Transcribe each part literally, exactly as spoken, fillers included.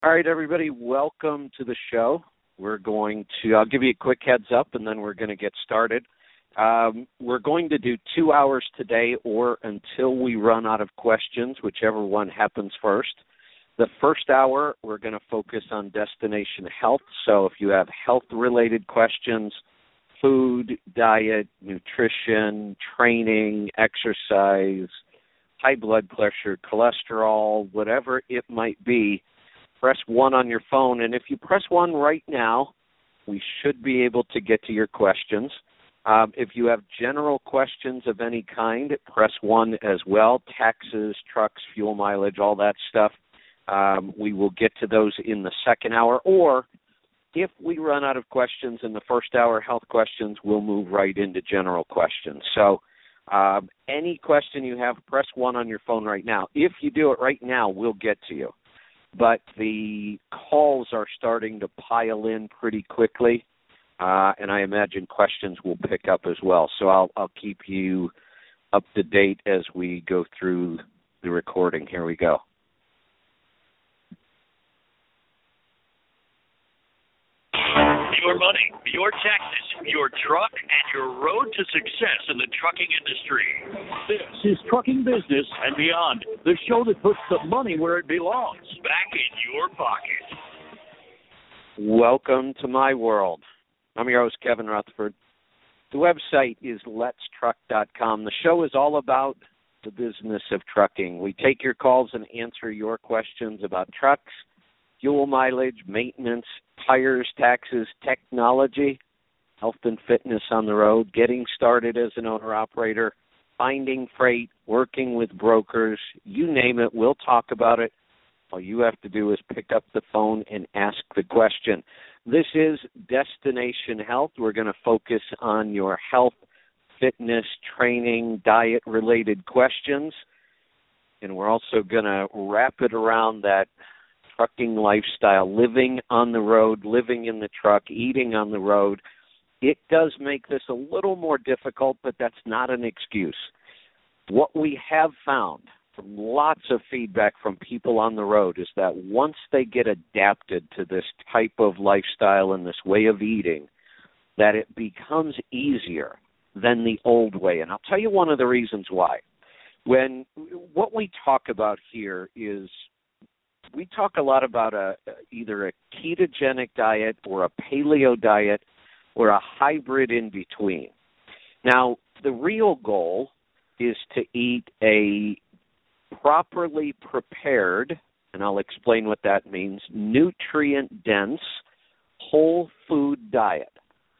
All right, everybody, welcome to the show. We're going to, I'll give you a quick heads up, and then we're going to get started. Um, we're going to do two hours today or until we run out of questions, whichever one happens first. The first hour, we're going to focus on Destination Health. So if you have health-related questions, food, diet, nutrition, training, exercise, high blood pressure, cholesterol, whatever it might be, press one on your phone. And if you press one right now, we should be able to get to your questions. Um, if you have general questions of any kind, press one as well. Taxes, trucks, fuel mileage, all that stuff. Um, we will get to those in the second hour. Or if we run out of questions in the first hour, health questions, we'll move right into general questions. So um, any question you have, press one on your phone right now. If you do it right now, we'll get to you. But the calls are starting to pile in pretty quickly, uh, and I imagine questions will pick up as well. So I'll, I'll keep you up to date as we go through the recording. Here we go. Your money, your taxes, your truck, and your road to success in the trucking industry. This is Trucking Business and Beyond, the show that puts the money where it belongs, back in your pocket. Welcome to my world. I'm your host, Kevin Rutherford. The website is lets truck dot com. The show is all about the business of trucking. We take your calls and answer your questions about trucks, fuel mileage, maintenance, tires, taxes, technology, health and fitness on the road, getting started as an owner-operator, finding freight, working with brokers, you name it, we'll talk about it. All you have to do is pick up the phone and ask the question. This is Destination Health. We're going to focus on your health, fitness, training, diet-related questions, and we're also going to wrap it around that trucking lifestyle, living on the road, living in the truck, eating on the road. It does make this a little more difficult, but that's not an excuse. What we have found from lots of feedback from people on the road is that once they get adapted to this type of lifestyle and this way of eating, that it becomes easier than the old way. And I'll tell you one of the reasons why. When what we talk about here is we talk a lot about a either a ketogenic diet or a paleo diet or a hybrid in between. Now, the real goal is to eat a properly prepared, and I'll explain what that means, nutrient-dense, whole food diet.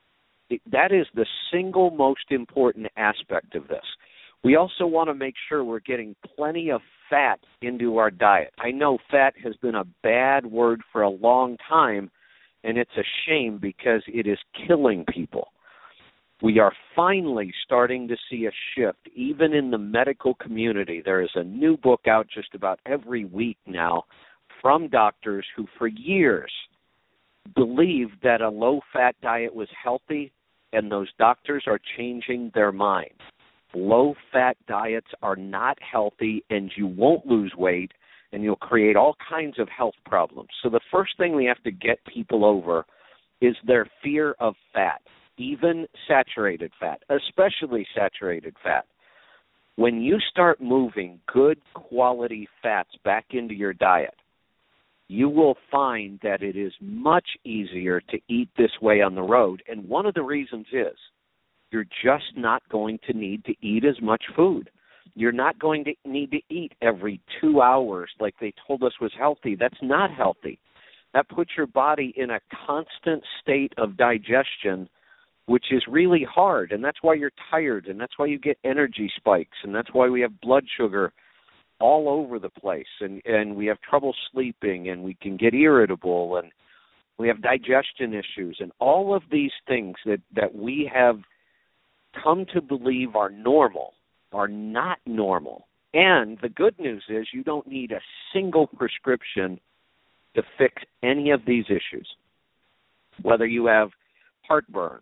That is the single most important aspect of this. We also want to make sure we're getting plenty of fat into our diet. I know fat has been a bad word for a long time, and it's a shame because it is killing people. We are finally starting to see a shift, even in the medical community. There is a new book out just about every week now from doctors who for years believed that a low-fat diet was healthy, and those doctors are changing their mind. Low-fat diets are not healthy, and you won't lose weight, and you'll create all kinds of health problems. So the first thing we have to get people over is their fear of fat, even saturated fat, especially saturated fat. When you start moving good quality fats back into your diet, you will find that it is much easier to eat this way on the road, and one of the reasons is you're just not going to need to eat as much food. You're not going to need to eat every two hours like they told us was healthy. That's not healthy. That puts your body in a constant state of digestion, which is really hard, and that's why you're tired, and that's why you get energy spikes, and that's why we have blood sugar all over the place, and, and we have trouble sleeping, and we can get irritable, and we have digestion issues, and all of these things that, that we have come to believe are normal are not normal. And the good news is you don't need a single prescription to fix any of these issues. Whether you have heartburn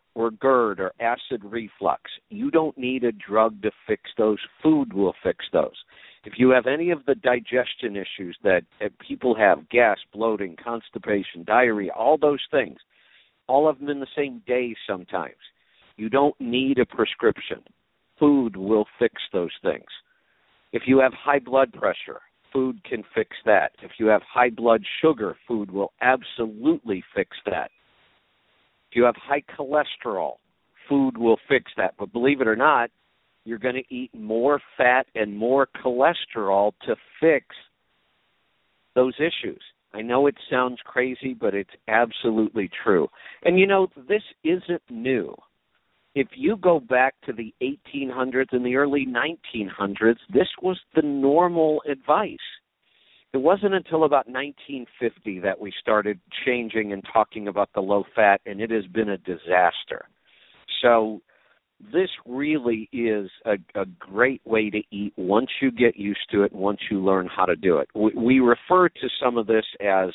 or GERD or acid reflux, you don't need a drug to fix those. Food will fix those. If you have any of the digestion issues that, that people have, gas, bloating, constipation, diarrhea, all those things, all of them in the same day sometimes, you don't need a prescription. Food will fix those things. If you have high blood pressure, food can fix that. If you have high blood sugar, food will absolutely fix that. If you have high cholesterol, food will fix that. But believe it or not, you're going to eat more fat and more cholesterol to fix those issues. I know it sounds crazy, but it's absolutely true. And, you know, this isn't new. If you go back to the eighteen hundreds and the early nineteen hundreds, this was the normal advice. It wasn't until about nineteen fifty that we started changing and talking about the low fat, and it has been a disaster. So this really is a, a great way to eat once you get used to it, once you learn how to do it. We, we refer to some of this as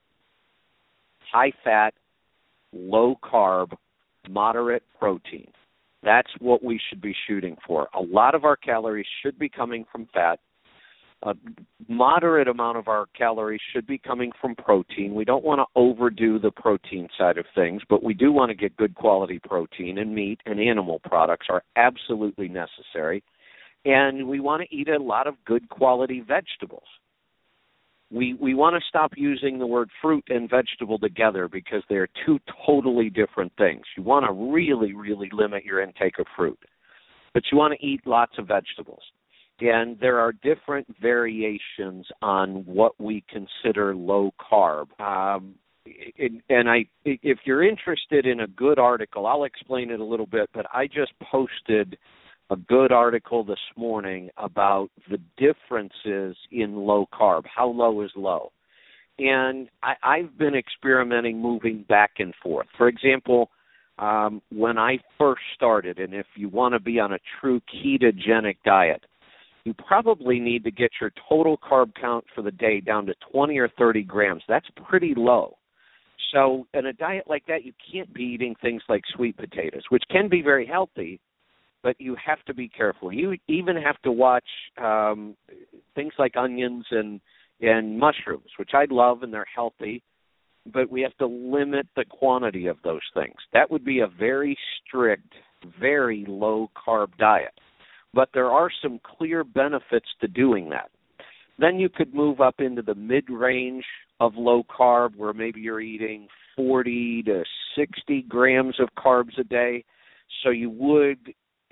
high fat, low carb, moderate protein. That's what we should be shooting for. A lot of our calories should be coming from fat. A moderate amount of our calories should be coming from protein. We don't want to overdo the protein side of things, but we do want to get good quality protein, and meat and animal products are absolutely necessary. And we want to eat a lot of good quality vegetables. We we want to stop using the word fruit and vegetable together because they're two totally different things. You want to really, really limit your intake of fruit, but you want to eat lots of vegetables. And there are different variations on what we consider low carb. Um, it, and I, if you're interested in a good article, I'll explain it a little bit, but I just posted a good article this morning about the differences in low carb. How low is low? And I, I've been experimenting moving back and forth. For example, um, when I first started, and if you want to be on a true ketogenic diet, you probably need to get your total carb count for the day down to twenty or thirty grams. That's pretty low. So in a diet like that, you can't be eating things like sweet potatoes, which can be very healthy, but you have to be careful. You even have to watch um, things like onions and, and mushrooms, which I love and they're healthy, but we have to limit the quantity of those things. That would be a very strict, very low-carb diet. But there are some clear benefits to doing that. Then you could move up into the mid-range of low-carb where maybe you're eating forty to sixty grams of carbs a day. So you would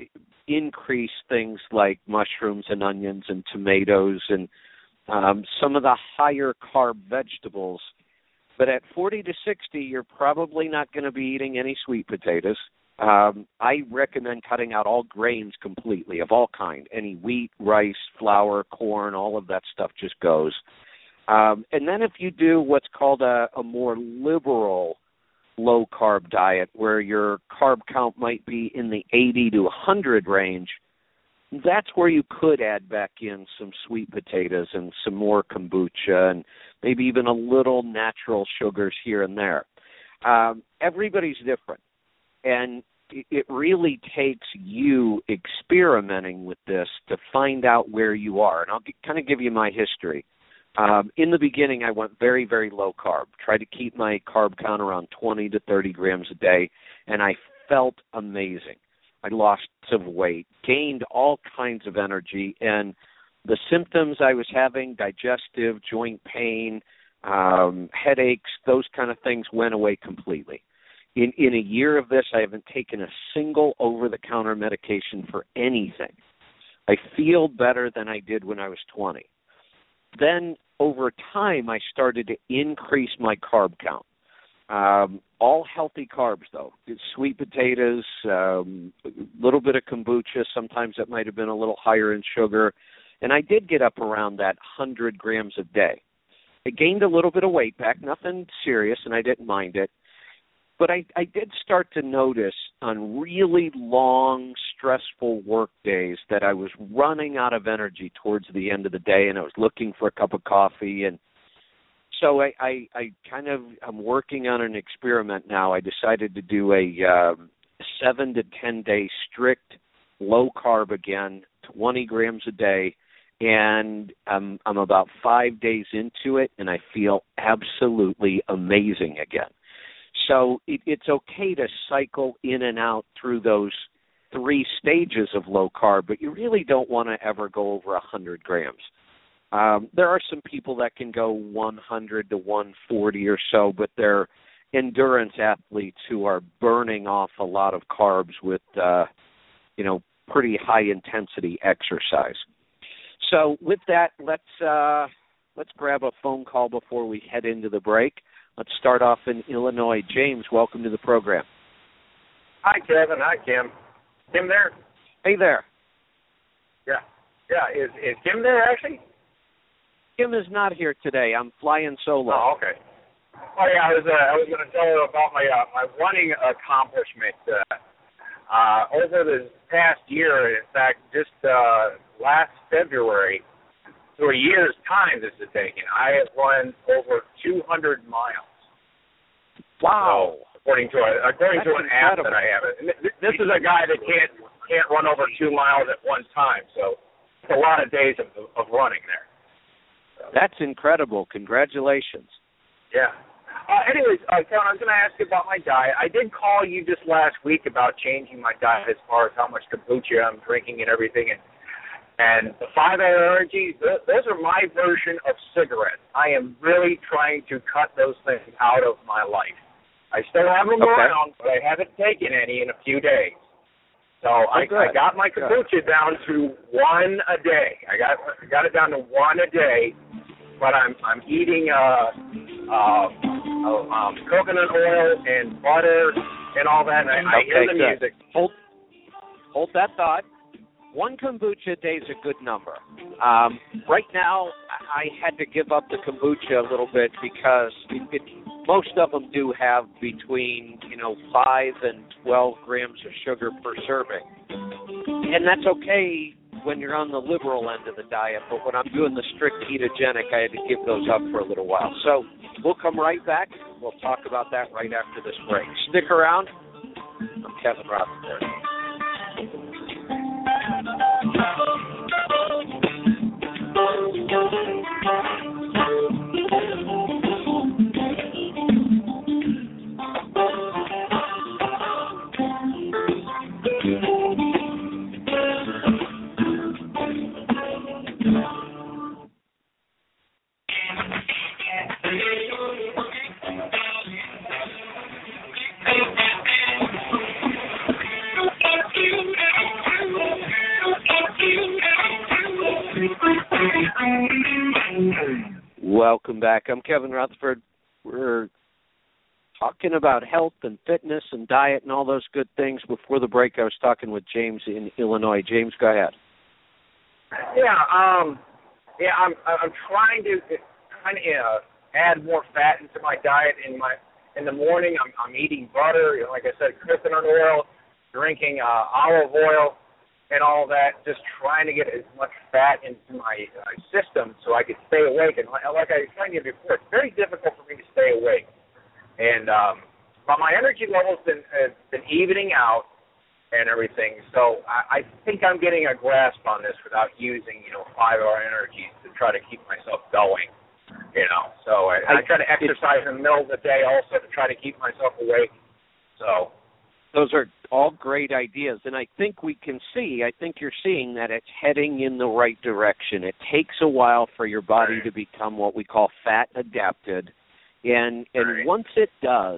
increase things like mushrooms and onions and tomatoes and um, some of the higher carb vegetables. But at forty to sixty, you're probably not going to be eating any sweet potatoes. Um, I recommend cutting out all grains completely of all kind. Any wheat, rice, flour, corn, all of that stuff just goes. Um, and then if you do what's called a, a more liberal low-carb diet where your carb count might be in the eighty to one hundred range, that's where you could add back in some sweet potatoes and some more kombucha and maybe even a little natural sugars here and there. Um, everybody's different, and it really takes you experimenting with this to find out where you are. And I'll kind of give you my history. Um, in the beginning, I went very, very low carb, tried to keep my carb count around twenty to thirty grams a day, and I felt amazing. I lost some weight, gained all kinds of energy, and the symptoms I was having, digestive, joint pain, um, headaches, those kind of things went away completely. In, in a year of this, I haven't taken a single over-the-counter medication for anything. I feel better than I did when I was twenty. Then over time, I started to increase my carb count. Um, all healthy carbs, though. Sweet potatoes, a um, little bit of kombucha. Sometimes it might have been a little higher in sugar. And I did get up around that one hundred grams a day. I gained a little bit of weight back, nothing serious, and I didn't mind it. But I, I did start to notice on really long, stressful work days that I was running out of energy towards the end of the day, and I was looking for a cup of coffee. And so I, I, I kind of, I'm working on an experiment now. I decided to do a uh, seven to ten day strict low carb again, twenty grams a day, and I'm, I'm about five days into it, and I feel absolutely amazing again. So it, it's okay to cycle in and out through those three stages of low carb, but you really don't want to ever go over one hundred grams. Um, there are some people that can go one hundred to one forty or so, but they're endurance athletes who are burning off a lot of carbs with, uh, you know, pretty high-intensity exercise. So with that, let's uh, let's grab a phone call before we head into the break. Let's start off in Illinois. James, welcome to the program. Hi, Kevin. Hi, Kim. Kim there? Hey there. Yeah. Yeah. Is is Kim there, actually? Kim is not here today. I'm flying solo. Oh, okay. Oh, yeah. I was uh, I was going to tell you about my uh, my running accomplishment. Uh, uh, over the past year, in fact, just uh, last February, so a year's time this is taking, I have run over two hundred miles. Wow. So, according to a, according That's to an incredible. app that I have. This, this is a guy that can't can't run over two miles at one time, so it's a lot of days of of running there. So. That's incredible. Congratulations. Yeah. Uh, anyways, uh, Kevin, I was going to ask you about my diet. I did call you just last week about changing my diet as far as how much kombucha I'm drinking and everything, and and the five hour Energy, th- those are my version of cigarettes. I am really trying to cut those things out of my life. I still have them okay. around, but I haven't taken any in a few days. So oh, I, I got my kombucha good. down to one a day. I got I got it down to one a day, but I'm I'm eating uh, uh, uh um, coconut oil and butter and all that. And I, I okay, hear the good. music. Hold hold that thought. One kombucha a day is a good number. Um, right now, I had to give up the kombucha a little bit because it, it, most of them do have between, you know, five and twelve grams of sugar per serving. And that's okay when you're on the liberal end of the diet, but when I'm doing the strict ketogenic, I had to give those up for a little while. So we'll come right back. We'll talk about that right after this break. Stick around. I'm Kevin Rutherford. Welcome back. I'm Kevin Rutherford. We're talking about health and fitness and diet and all those good things. Before the break, I was talking with James in Illinois. James, go ahead. Yeah, um, yeah, I'm I'm trying to trying to uh, add more fat into my diet. In my in the morning, I'm I'm eating butter, you know, like I said, coconut oil, drinking uh, olive oil, and all that, just trying to get as much fat into my uh, system so I could stay awake. And like, like I was telling you before, it's very difficult for me to stay awake. And um, but my energy level's been uh, been evening out and everything. So I, I think I'm getting a grasp on this without using, you know, five-hour energies to try to keep myself going. You know, so I, I, I try to exercise in the middle of the day also to try to keep myself awake. So. Those are all great ideas, and I think we can see, I think you're seeing that it's heading in the right direction. It takes a while for your body to become what we call fat adapted, and and right. once it does,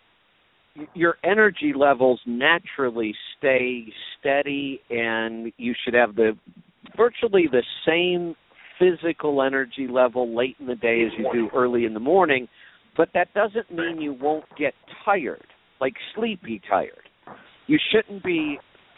your energy levels naturally stay steady, and you should have the virtually the same physical energy level late in the day as you do early in the morning, but that doesn't mean you won't get tired, like sleepy tired. You shouldn't be,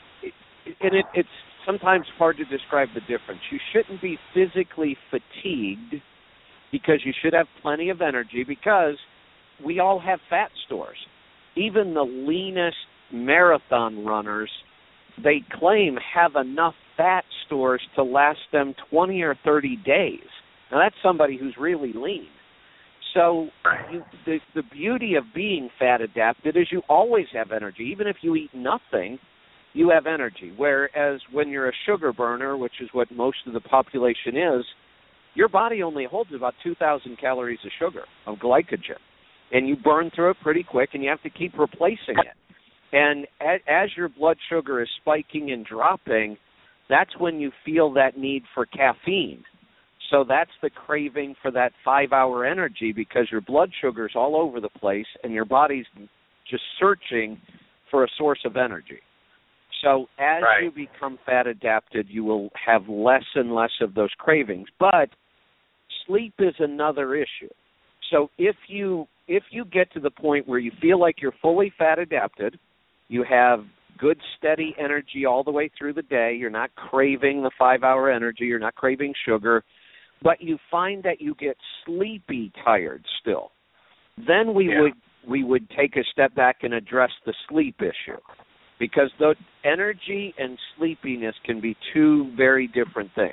and it, it's sometimes hard to describe the difference. You shouldn't be physically fatigued because you should have plenty of energy because we all have fat stores. Even the leanest marathon runners, they claim have enough fat stores to last them twenty or thirty days. Now, that's somebody who's really lean. So you, the, the beauty of being fat adapted is you always have energy. Even if you eat nothing, you have energy. Whereas when you're a sugar burner, which is what most of the population is, your body only holds about two thousand calories of sugar, of glycogen. And you burn through it pretty quick, and you have to keep replacing it. And as your blood sugar is spiking and dropping, that's when you feel that need for caffeine. So that's the craving for that five-hour energy, because your blood sugar's all over the place and your body's just searching for a source of energy. So as right. you become fat adapted, you will have less and less of those cravings. But sleep is another issue. So if you if you get to the point where you feel like you're fully fat adapted, you have good, steady energy all the way through the day, you're not craving the five-hour energy, you're not craving sugar, but you find that you get sleepy tired still, then we yeah. would we would take a step back and address the sleep issue, because the energy and sleepiness can be two very different things.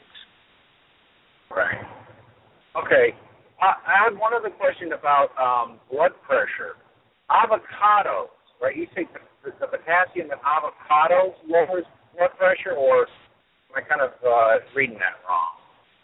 Right. Okay. I, I had one other question about um, blood pressure. Avocados, right? You say the, the potassium in avocados lowers blood pressure, or am I kind of uh, reading that wrong?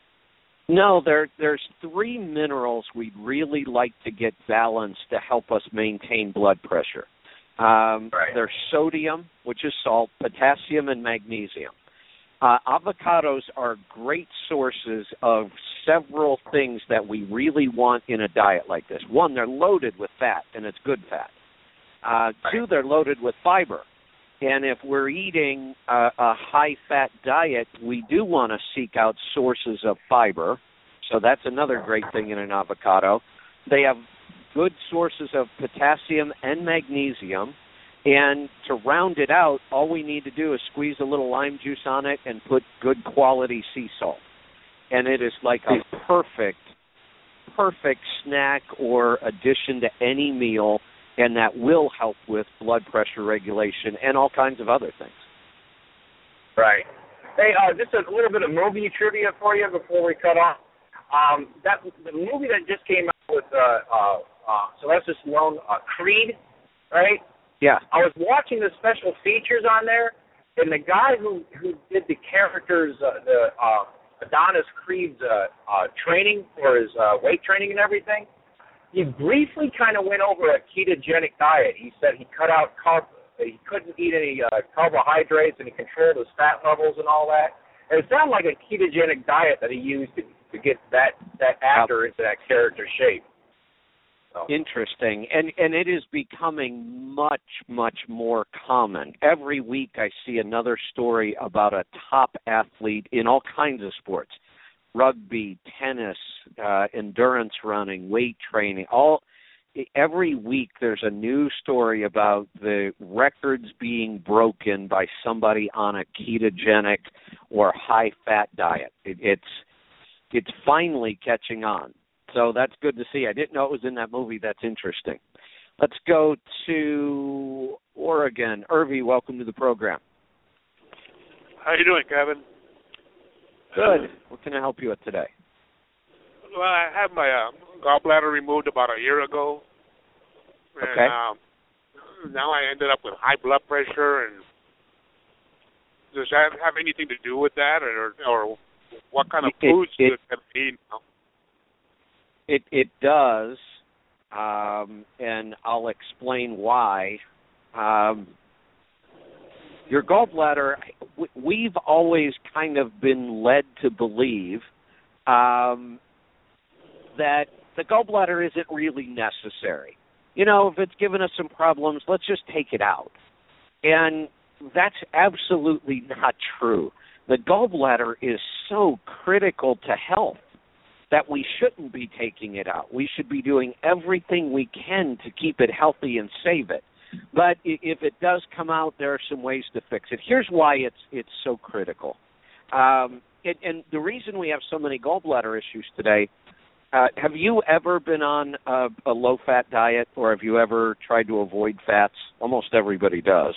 No, there, there's three minerals we'd really like to get balanced to help us maintain blood pressure. Um, right. There's sodium, which is salt, potassium, and magnesium. Uh, avocados are great sources of several things that we really want in a diet like this. One, they're loaded with fat, and it's good fat. Uh, two, they're loaded with fiber. And if we're eating a, a high-fat diet, we do want to seek out sources of fiber. So that's another great thing in an avocado. They have good sources of potassium and magnesium. And to round it out, all we need to do is squeeze a little lime juice on it and put good quality sea salt. And it is like a perfect, perfect snack or addition to any meal, and that will help with blood pressure regulation and all kinds of other things. Right. Hey, uh, just a little bit of movie trivia for you before we cut off. Um, that the movie that just came out with uh, uh, uh, Sylvester Stallone, uh, Creed, right? Yeah. I was watching the special features on there, and the guy who, who did the characters, uh, the uh, Adonis Creed's uh, uh, training for his uh, weight training and everything, he briefly kind of went over a ketogenic diet. He said he cut out carb, he couldn't eat any uh, carbohydrates, and he controlled his fat levels and all that. And it sounded like a ketogenic diet that he used to, to get that, that actor into that character shape. So. Interesting. And and it is becoming much, much more common. Every week I see another story about a top athlete in all kinds of sports. Rugby, tennis, uh, endurance running, weight training. All every week there's a new story about the records being broken by somebody on a ketogenic or high-fat diet. It, it's it's finally catching on. So that's good to see. I didn't know it was in that movie. That's interesting. Let's go to Oregon. Irvi, welcome to the program. How you doing, Kevin? Good. What can I help you with today? Well, I had my uh, gallbladder removed about a year ago. And, okay. Um, now I ended up with high blood pressure. And does that have anything to do with that, or, or what kind of it, foods it, do I eat now? It it does, um, and I'll explain why. Um, your gallbladder, we've always kind of been led to believe um, that the gallbladder isn't really necessary. You know, if it's given us some problems, let's just take it out. And that's absolutely not true. The gallbladder is so critical to health that we shouldn't be taking it out. We should be doing everything we can to keep it healthy and save it. But if it does come out, there are some ways to fix it. Here's why it's it's so critical. Um, and, and the reason we have so many gallbladder issues today, uh, have you ever been on a, a low-fat diet, or have you ever tried to avoid fats? Almost everybody does.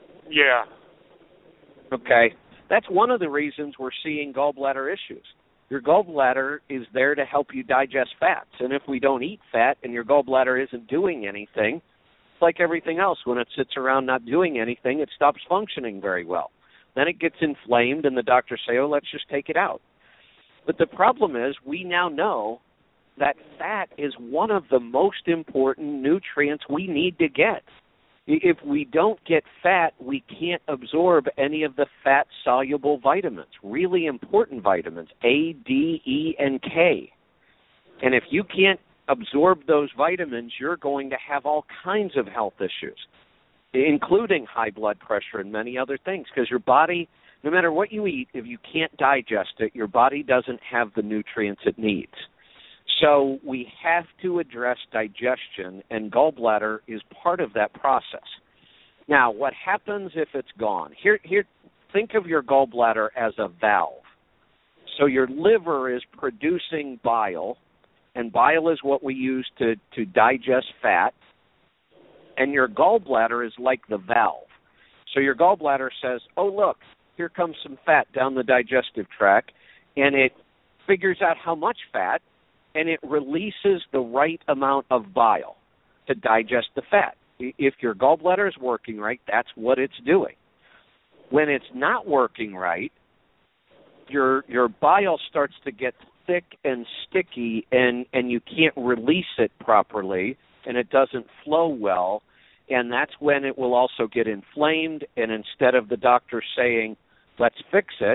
Yeah. Okay. That's one of the reasons we're seeing gallbladder issues. Your gallbladder is there to help you digest fats. And if we don't eat fat and your gallbladder isn't doing anything, it's like everything else. When it sits around not doing anything, it stops functioning very well. Then it gets inflamed, and the doctors say, oh, let's just take it out. But the problem is we now know that fat is one of the most important nutrients we need to get. If we don't get fat, we can't absorb any of the fat-soluble vitamins, really important vitamins, A, D, E, and K. And if you can't absorb those vitamins, you're going to have all kinds of health issues, including high blood pressure and many other things, because your body, no matter what you eat, if you can't digest it, your body doesn't have the nutrients it needs. So we have to address digestion, and gallbladder is part of that process. Now, what happens if it's gone? Here, here, think of your gallbladder as a valve. So your liver is producing bile, and bile is what we use to, to digest fat, and your gallbladder is like the valve. So your gallbladder says, oh, look, here comes some fat down the digestive tract, and it figures out how much fat, and it releases the right amount of bile to digest the fat. If your gallbladder is working right, that's what it's doing. When it's not working right, your your bile starts to get thick and sticky, and, and you can't release it properly, and it doesn't flow well, and that's when it will also get inflamed, and instead of the doctor saying, let's fix it,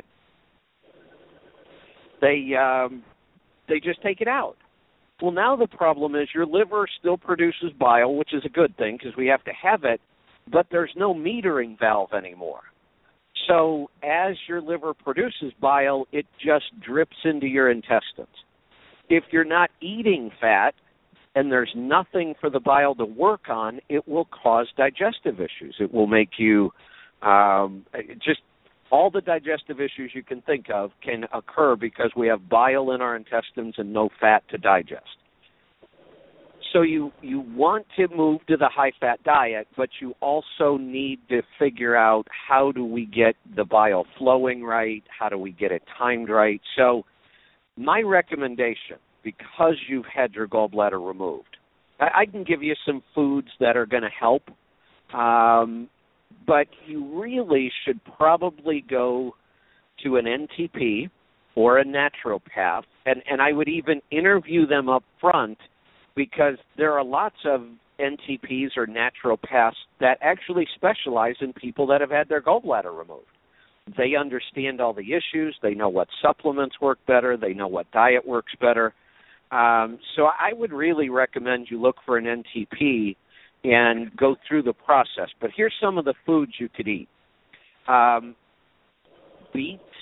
they... Um, They just take it out. Well, now the problem is your liver still produces bile, which is a good thing because we have to have it, but there's no metering valve anymore. So as your liver produces bile, it just drips into your intestines. If you're not eating fat and there's nothing for the bile to work on, it will cause digestive issues. It will make you um, just... all the digestive issues you can think of can occur because we have bile in our intestines and no fat to digest. So you, you want to move to the high-fat diet, but you also need to figure out how do we get the bile flowing right, how do we get it timed right. So my recommendation, because you've had your gallbladder removed, I, I can give you some foods that are going to help. Um But you really should probably go to an N T P or a naturopath, and, and I would even interview them up front because there are lots of N T Ps or naturopaths that actually specialize in people that have had their gallbladder removed. They understand all the issues. They know what supplements work better. They know what diet works better. Um, so I would really recommend you look for an N T P and go through the process. But here's some of the foods you could eat. Um, beets,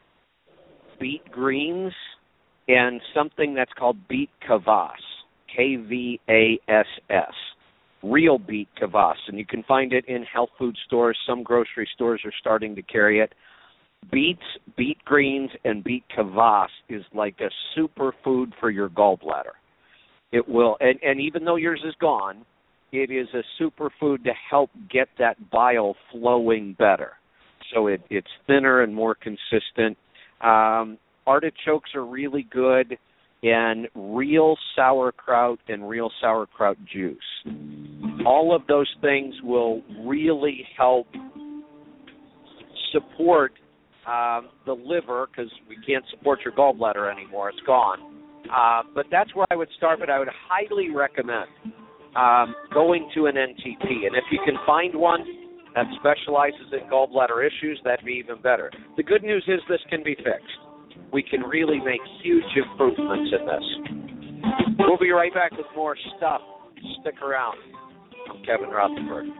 beet greens, and something that's called beet kvass, K V A S S, real beet kvass. And you can find it in health food stores. Some grocery stores are starting to carry it. Beets, beet greens, and beet kvass is like a superfood for your gallbladder. It will, and, and even though yours is gone, it is a superfood to help get that bile flowing better. So it, it's thinner and more consistent. Um, artichokes are really good, and real sauerkraut and real sauerkraut juice. All of those things will really help support um, the liver, because we can't support your gallbladder anymore. It's gone. Uh, but that's where I would start, but I would highly recommend Um, going to an N T P. And if you can find one that specializes in gallbladder issues, that'd be even better. The good news is this can be fixed. We can really make huge improvements in this. We'll be right back with more stuff. Stick around. I'm Kevin Rutherford.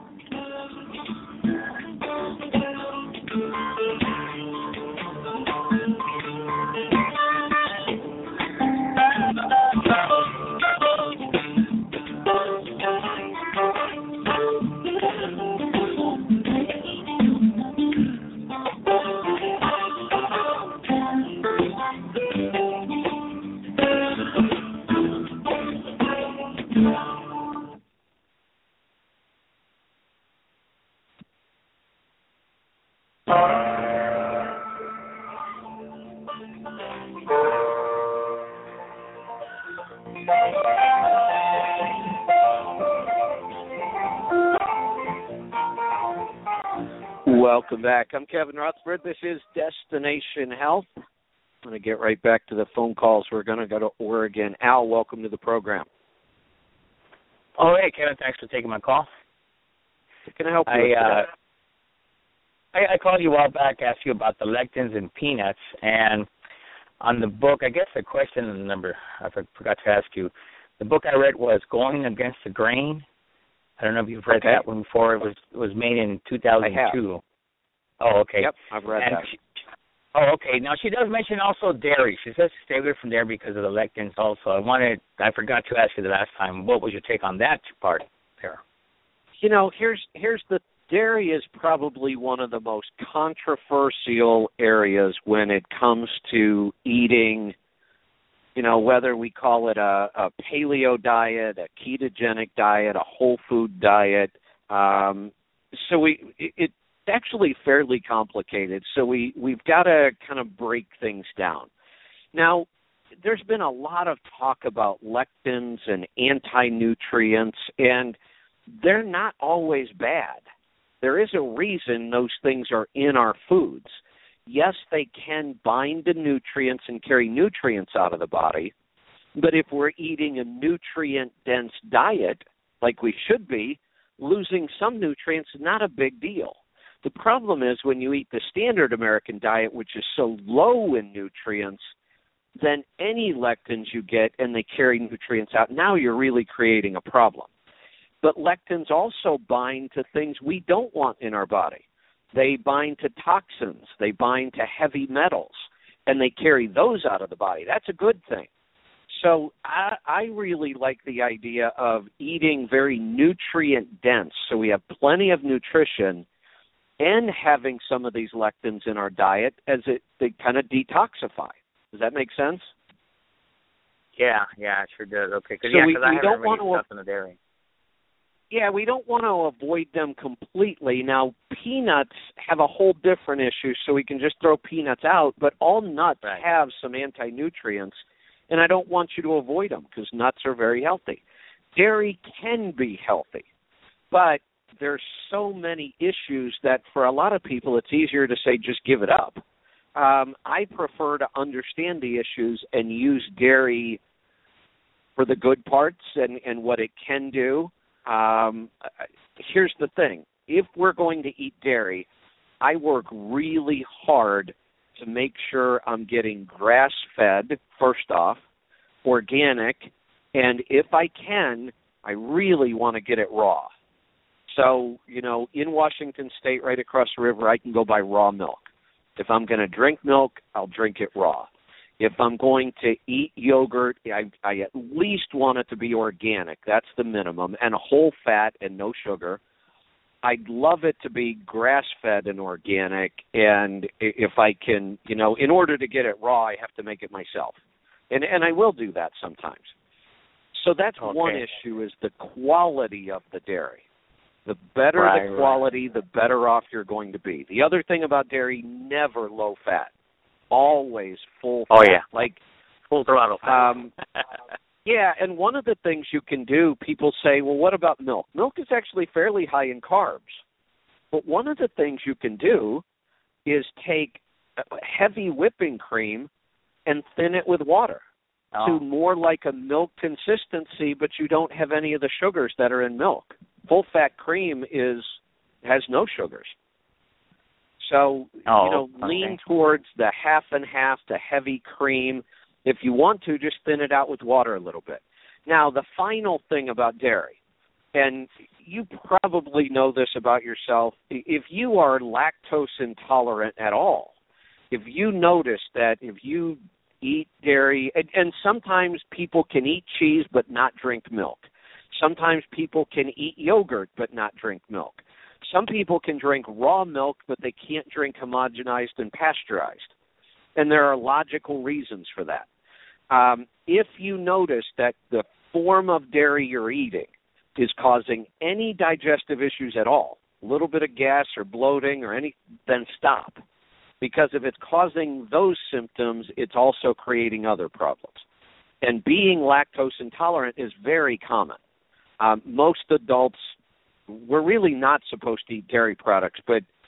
Welcome back. I'm Kevin Rutherford. This is Destination Health. I'm going to get right back to the phone calls. We're going to go to Oregon. Al, welcome to the program. Oh, hey, Kevin. Thanks for taking my call. Can I help you I, with uh, that? I, I called you a while back, asked you about the lectins in peanuts, and on the book, I guess the question number, I forgot to ask you, the book I read was Going Against the Grain. I don't know if you've read okay. that one before. It was it was made in two thousand two. I have. Oh, okay. Yep, I've read and that. She, oh, okay. Now, she does mention also dairy. She says stay away from dairy because of the lectins also. I wanted, I forgot to ask you the last time, what was your take on that part there? You know, here's here's the dairy is probably one of the most controversial areas when it comes to eating, you know, whether we call it a, a paleo diet, a ketogenic diet, a whole food diet. Um, so we it, it's actually fairly complicated. So we, we've got to kind of break things down. Now, there's been a lot of talk about lectins and anti-nutrients, and they're not always bad. There is a reason those things are in our foods. Yes, they can bind to nutrients and carry nutrients out of the body, but if we're eating a nutrient-dense diet, like we should be, losing some nutrients is not a big deal. The problem is when you eat the standard American diet, which is so low in nutrients, then any lectins you get and they carry nutrients out, now you're really creating a problem. But lectins also bind to things we don't want in our body. They bind to toxins. They bind to heavy metals, and they carry those out of the body. That's a good thing. So I, I really like the idea of eating very nutrient-dense, so we have plenty of nutrition, and having some of these lectins in our diet as it they kind of detoxify. Does that make sense? Yeah, yeah, it sure does. Okay, because so yeah, we, I we don't want really to stuff in the dairy. Yeah, we don't want to avoid them completely. Now, peanuts have a whole different issue, so we can just throw peanuts out, but all nuts right. have some anti-nutrients, and I don't want you to avoid them because nuts are very healthy. Dairy can be healthy, but there's so many issues that for a lot of people it's easier to say just give it up. Um, I prefer to understand the issues and use dairy for the good parts and, and what it can do. Um, here's the thing. If we're going to eat dairy, I work really hard to make sure I'm getting grass-fed, first off, organic, and if I can, I really want to get it raw. So, you know, in Washington State, right across the river, I can go buy raw milk. If I'm going to drink milk, I'll drink it raw. If I'm going to eat yogurt, I, I at least want it to be organic. That's the minimum, and whole fat and no sugar. I'd love it to be grass-fed and organic, and if I can, you know, in order to get it raw, I have to make it myself. And and I will do that sometimes. So that's okay. one issue is the quality of the dairy. The better right, the quality, right. the better off you're going to be. The other thing about dairy, never low fat. Always full fat. Oh, yeah. Like full throttle fat. Um, yeah, and one of the things you can do, people say, well, what about milk? Milk is actually fairly high in carbs. But one of the things you can do is take heavy whipping cream and thin it with water oh. to more like a milk consistency, but you don't have any of the sugars that are in milk. Full-fat cream is has no sugars. So, oh, you know, okay. lean towards the half and half, the heavy cream. If you want to, just thin it out with water a little bit. Now, the final thing about dairy, and you probably know this about yourself, if you are lactose intolerant at all, if you notice that if you eat dairy, and, and sometimes people can eat cheese but not drink milk. Sometimes people can eat yogurt but not drink milk. Some people can drink raw milk, but they can't drink homogenized and pasteurized. And there are logical reasons for that. Um, if you notice that the form of dairy you're eating is causing any digestive issues at all, a little bit of gas or bloating or any, then stop. Because if it's causing those symptoms, it's also creating other problems. And being lactose intolerant is very common. Um, most adults, we're really not supposed to eat dairy products, but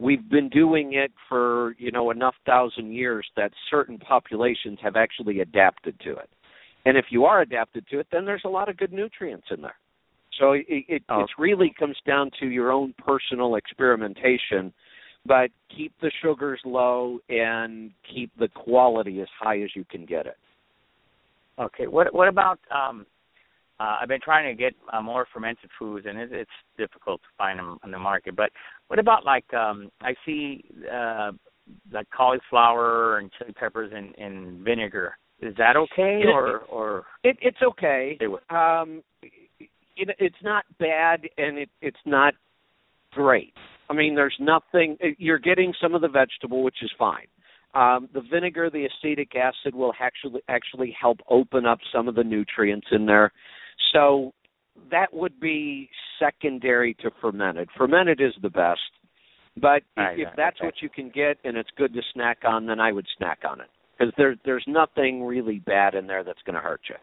we've been doing it for, you know, enough thousand years that certain populations have actually adapted to it. And if you are adapted to it, then there's a lot of good nutrients in there. So it, it oh. it's really comes down to your own personal experimentation, but keep the sugars low and keep the quality as high as you can get it. Okay. What what about, um, uh, I've been trying to get uh, more fermented foods, and it, it's difficult to find them on the market. But what about, like, um, I see uh, like cauliflower and chili peppers in, in vinegar. Is that okay, or or it, it's okay? Um, it, it's not bad, and it, it's not great. I mean, there's nothing. You're getting some of the vegetable, which is fine. Um, the vinegar, the acetic acid, will actually actually help open up some of the nutrients in there. So that would be secondary to fermented. Fermented is the best, but right, if right, that's okay. what you can get and it's good to snack on, then I would snack on it. Because there, there's nothing really bad in there that's going to hurt you.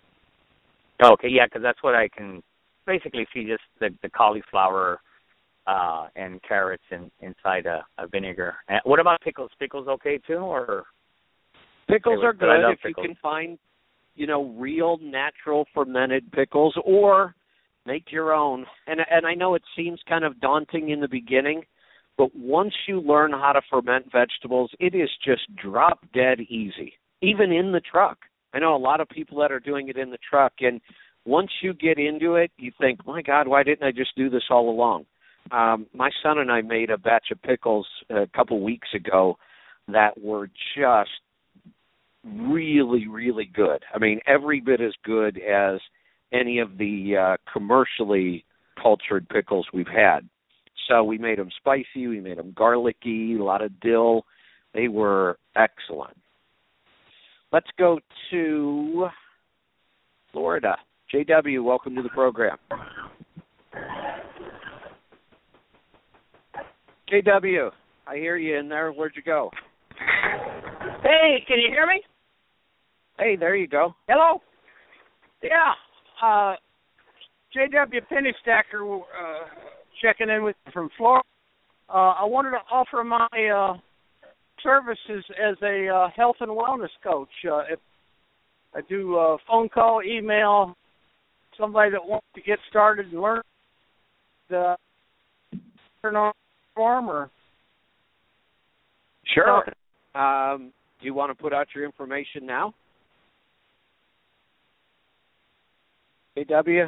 Okay, yeah, because that's what I can basically see, just the, the cauliflower uh, and carrots in, inside a, a vinegar. And what about pickles? Pickles okay too, or? Pickles are good if pickles. you can find, you know, real natural fermented pickles, or make your own. And and I know it seems kind of daunting in the beginning, but once you learn how to ferment vegetables, it is just drop dead easy, even in the truck. I know a lot of people that are doing it in the truck, and once you get into it, you think, my God, why didn't I just do this all along? Um, my son and I made a batch of pickles a couple weeks ago that were just really, really good. I mean, every bit as good as any of the uh, commercially cultured pickles we've had. So we made them spicy, we made them garlicky, a lot of dill. They were excellent. Let's go to Florida. J W, welcome to the program. J W, I hear you in there. Where'd you go? Hey, can you hear me? Hey, there you go. Hello? Yeah. Uh, J W Penny Stacker, uh, checking in with from Florida. Uh, I wanted to offer my uh, services as a uh, health and wellness coach. Uh, if I do uh, phone call, email, somebody that wants to get started and learn the turn on form or sure. Um, do you want to put out your information now? J W?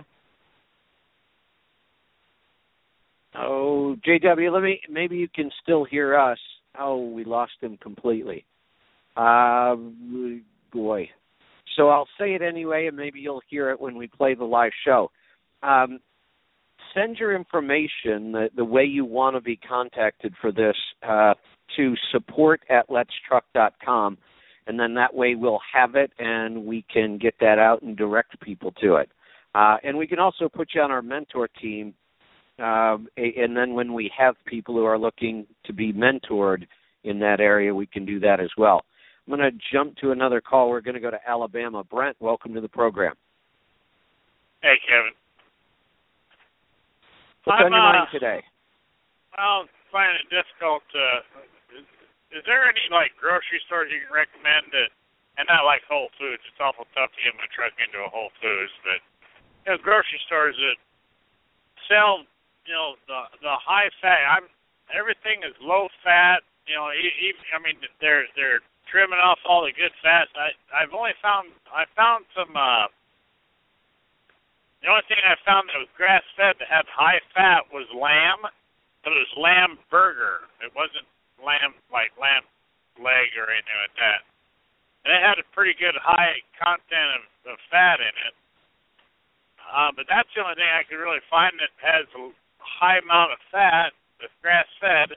Oh, J W, let me, maybe you can still hear us. Oh, we lost him completely. Uh, boy. So I'll say it anyway, and maybe you'll hear it when we play the live show. Um, send your information, the, the way you want to be contacted for this, uh, to support at lets truck dot com, and then that way we'll have it, and we can get that out and direct people to it. Uh, and we can also put you on our mentor team. Um, and then when we have people who are looking to be mentored in that area, we can do that as well. I'm going to jump to another call. We're going to go to Alabama. Brent, welcome to the program. Hey, Kevin. What's I'm, on your uh, mind today? Well, I'm finding it difficult. Uh, is, is there any, like, grocery stores you can recommend that, and not like Whole Foods? It's awful tough to get my truck into a Whole Foods, but, you know, grocery stores that sell, you know, the the high fat. I'm everything is low fat. You know, even I mean they're they're trimming off all the good fats. I I've only found I found some. Uh, the only thing I found that was grass fed that had high fat was lamb, but it was lamb burger. It wasn't lamb like lamb leg or anything like that. And it had a pretty good high content of, of fat in it. Uh, but that's the only thing I could really find that has a high amount of fat that's grass-fed,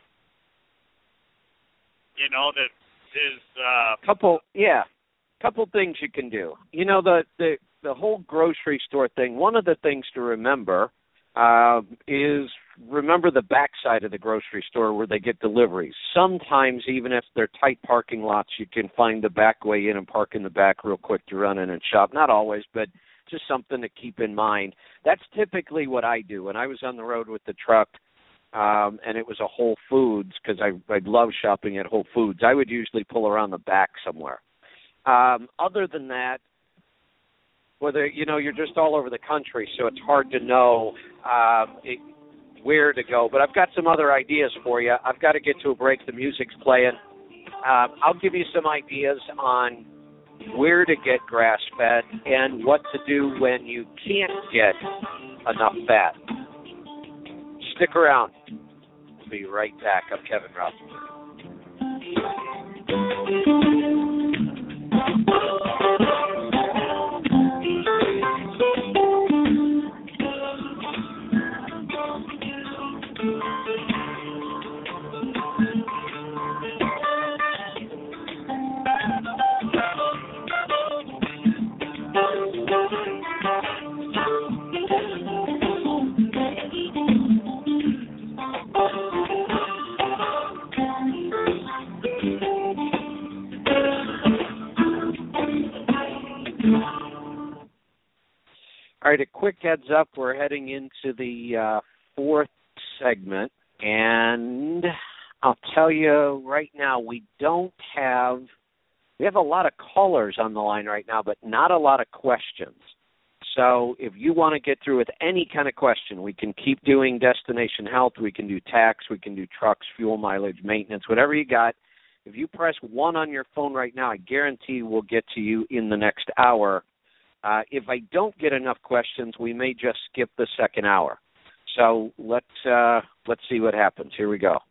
you know, that is... Uh, couple, yeah, couple things you can do. You know, the, the, the whole grocery store thing, one of the things to remember uh, is remember the backside of the grocery store where they get deliveries. Sometimes, even if they're tight parking lots, you can find the back way in and park in the back real quick to run in and shop. Not always, but just something to keep in mind. That's typically what I do. When I was on the road with the truck, um, and it was a Whole Foods because I I love shopping at Whole Foods. I would usually pull around the back somewhere. Um, other than that, whether you know you're just all over the country, so it's hard to know um, it, where to go. But I've got some other ideas for you. I've got to get to a break. The music's playing. Uh, I'll give you some ideas on where to get grass-fed and what to do when you can't get enough fat. Stick around. We'll be right back. I'm Kevin All right, a quick heads up. We're heading into the uh, fourth segment, and I'll tell you right now, we don't have, we have a lot of callers on the line right now, but not a lot of questions. So if you want to get through with any kind of question, we can keep doing destination health, we can do tax, we can do trucks, fuel mileage, maintenance, whatever you got. If you press one on your phone right now, I guarantee we'll get to you in the next hour. Uh, if I don't get enough questions, we may just skip the second hour. So let's uh, let's see what happens. Here we go.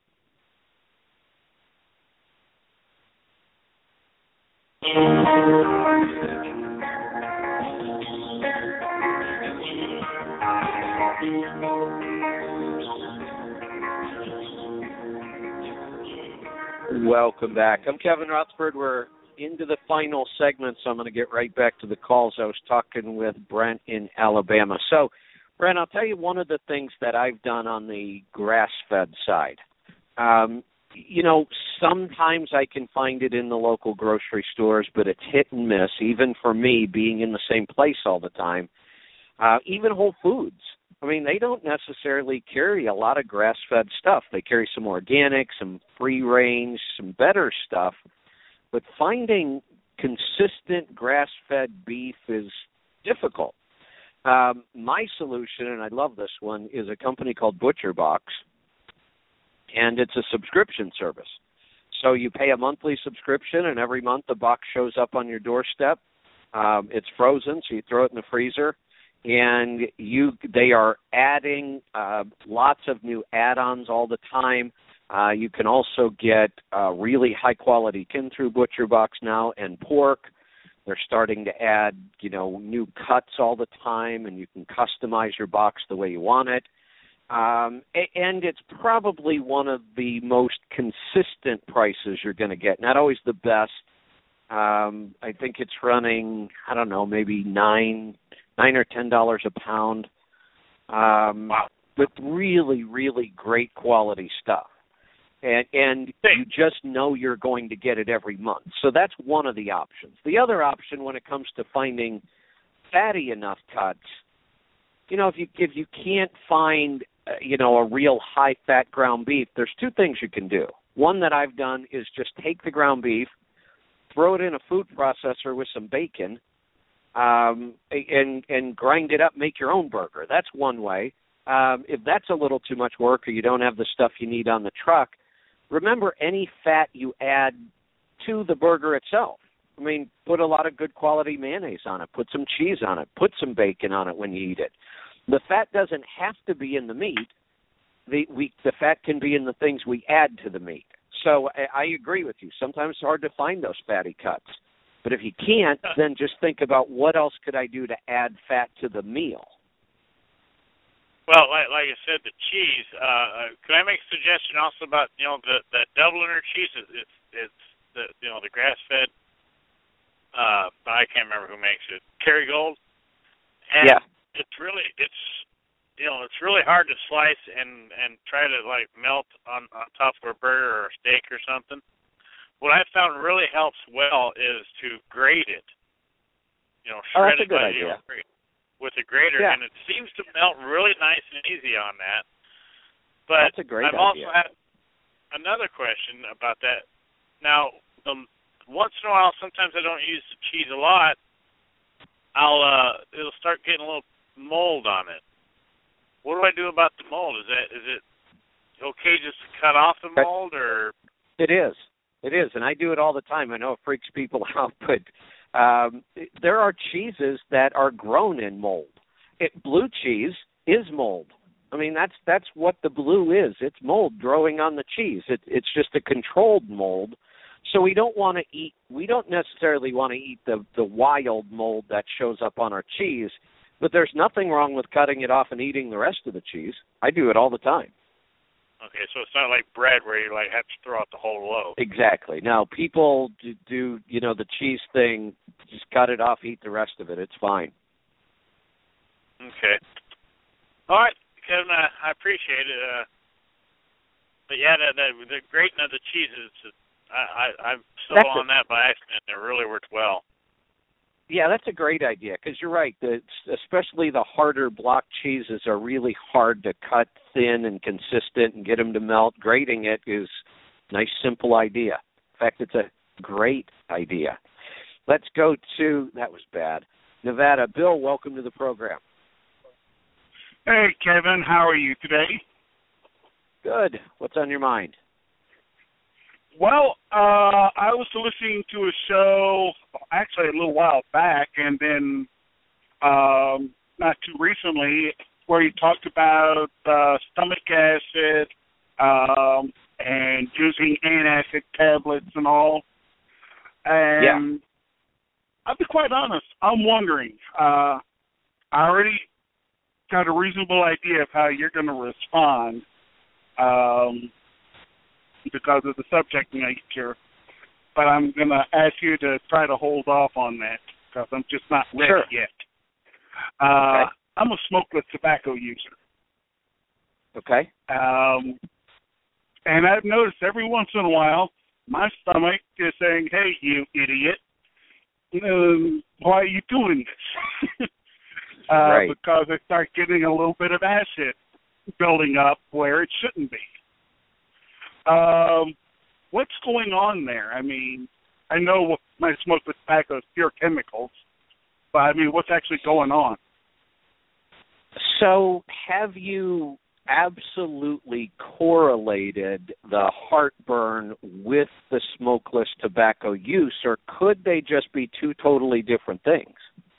Welcome back. I'm Kevin Rutherford. We're into the final segment, so I'm going to get right back to the calls. I was talking with Brent in Alabama. So, Brent, I'll tell you one of the things that I've done on the grass-fed side. Um, you know, sometimes I can find it in the local grocery stores, but it's hit and miss, even for me being in the same place all the time. Uh, even Whole Foods. I mean, they don't necessarily carry a lot of grass-fed stuff. They carry some organic, some free-range, some better stuff. But finding consistent grass-fed beef is difficult. Um, my solution, and I love this one, is a company called ButcherBox, and it's a subscription service. So you pay a monthly subscription, and every month the box shows up on your doorstep. Um, it's frozen, so you throw it in the freezer, and you they are adding uh, lots of new add-ons all the time. Uh, you can also get uh, really high-quality kin through ButcherBox now and pork. They're starting to add, you know, new cuts all the time, and you can customize your box the way you want it. Um, and it's probably one of the most consistent prices you're going to get. Not always the best. Um, I think it's running, I don't know, maybe nine, nine or ten dollars a pound. Um, wow. With really, really great quality stuff. And, and you just know you're going to get it every month. So that's one of the options. The other option when it comes to finding fatty enough cuts, you know, if you if you can't find, uh, you know, a real high-fat ground beef, there's two things you can do. One that I've done is just take the ground beef, throw it in a food processor with some bacon, um, and, and grind it up, make your own burger. That's one way. Um, if that's a little too much work or you don't have the stuff you need on the truck, remember, any fat you add to the burger itself. I mean, put a lot of good quality mayonnaise on it. Put some cheese on it. Put some bacon on it when you eat it. The fat doesn't have to be in the meat. The, we, the fat can be in the things we add to the meat. So I, I agree with you. Sometimes it's hard to find those fatty cuts. But if you can't, then just think about what else could I do to add fat to the meal. Well, like, like I said, the cheese. Uh, can I make a suggestion also about you know the the Dubliner cheese? Is it's it's the you know the grass fed. Uh, I can't remember who makes it. Kerrygold. And yeah. It's really it's you know it's really hard to slice and and try to like melt on on top of a burger or a steak or something. What I found really helps well is to grate it. You know, oh, shred that's a it good by idea. You know, with a grater, yeah. and it seems to melt really nice and easy on that. But That's a great I've idea. also had another question about that. Now, um, once in a while, sometimes I don't use the cheese a lot. I'll uh, it'll start getting a little mold on it. What do I do about the mold? Is that is it okay just to cut off the mold, or? It is. It is, and I do it all the time. I know it freaks people out, but um, there are cheeses that are grown in mold. It, blue cheese is mold. I mean, that's that's what the blue is. It's mold growing on the cheese. It, it's just a controlled mold. So we don't want to eat. We don't necessarily want to eat the the wild mold that shows up on our cheese. But there's nothing wrong with cutting it off and eating the rest of the cheese. I do it all the time. Okay, so it's not like bread where you like have to throw out the whole loaf. Exactly. Now, people do, do, you know, the cheese thing, just cut it off, eat the rest of it. It's fine. Okay. All right, Kevin, I, I appreciate it. Uh, but, yeah, the, the, the grating of the cheeses, I, I, I'm still That's on a, that by accident. It really worked well. Yeah, that's a great idea because you're right. The, especially the harder block cheeses are really hard to cut thin and consistent and get them to melt. Grating it is a nice, simple idea. In fact, it's a great idea. Let's go to, that was bad, Nevada. Bill, welcome to the program. Hey, Kevin, how are you today? Good. What's on your mind? Well, uh, I was listening to a show actually a little while back, and then um, not too recently, where you talked about uh, stomach acid um, and using antacid tablets and all. And yeah. I'll be quite honest, I'm wondering, uh, I already got a reasonable idea of how you're going to respond. Um because of the subject nature, but I'm going to ask you to try to hold off on that because I'm just not ready sure. yet. Uh, okay. I'm a smokeless tobacco user. Okay. Um, and I've noticed every once in a while my stomach is saying, hey, you idiot, um, why are you doing this? uh, right. Because I start getting a little bit of acid building up where it shouldn't be. Um, what's going on there? I mean, I know my smokeless tobacco is pure chemicals, but I mean, what's actually going on? So have you absolutely correlated the heartburn with the smokeless tobacco use, or could they just be two totally different things?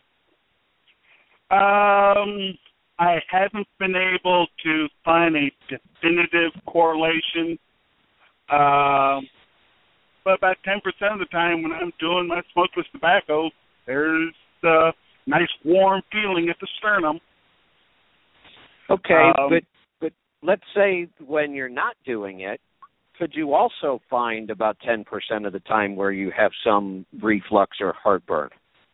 Um, I haven't been able to find a definitive correlation. Um, but about ten percent of the time when I'm doing my smokeless tobacco, there's a nice warm feeling at the sternum. Okay, um, but but let's say when you're not doing it, could you also find about ten percent of the time where you have some reflux or heartburn?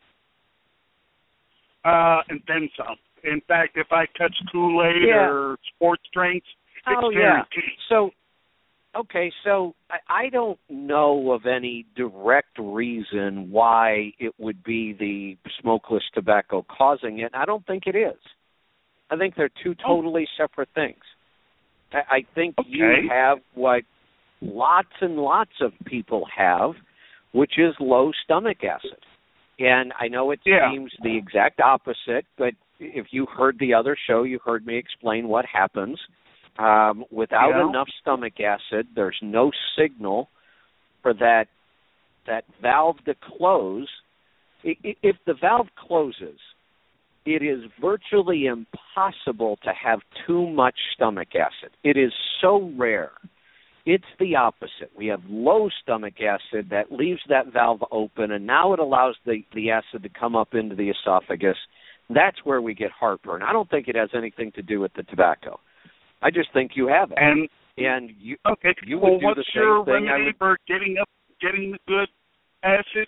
Uh, and then some. In fact, if I touch Kool-Aid yeah. or sports drinks, it's oh, guaranteed. Yeah. So Okay, so I don't know of any direct reason why it would be the smokeless tobacco causing it. I don't think it is. I think they're two totally oh. separate things. I think okay. you have what lots and lots of people have, which is low stomach acid. And I know it yeah. seems the exact opposite, but if you heard the other show, you heard me explain what happens. Um, without yeah. enough stomach acid, there's no signal for that that valve to close. If the valve closes, it is virtually impossible to have too much stomach acid. It is so rare. It's the opposite. We have low stomach acid that leaves that valve open, and now it allows the, the acid to come up into the esophagus. That's where we get heartburn. I don't think it has anything to do with the tobacco. I just think you have it. And and you okay. you well, would do what's the same your thing. remedy I would, for getting up, getting the good acid?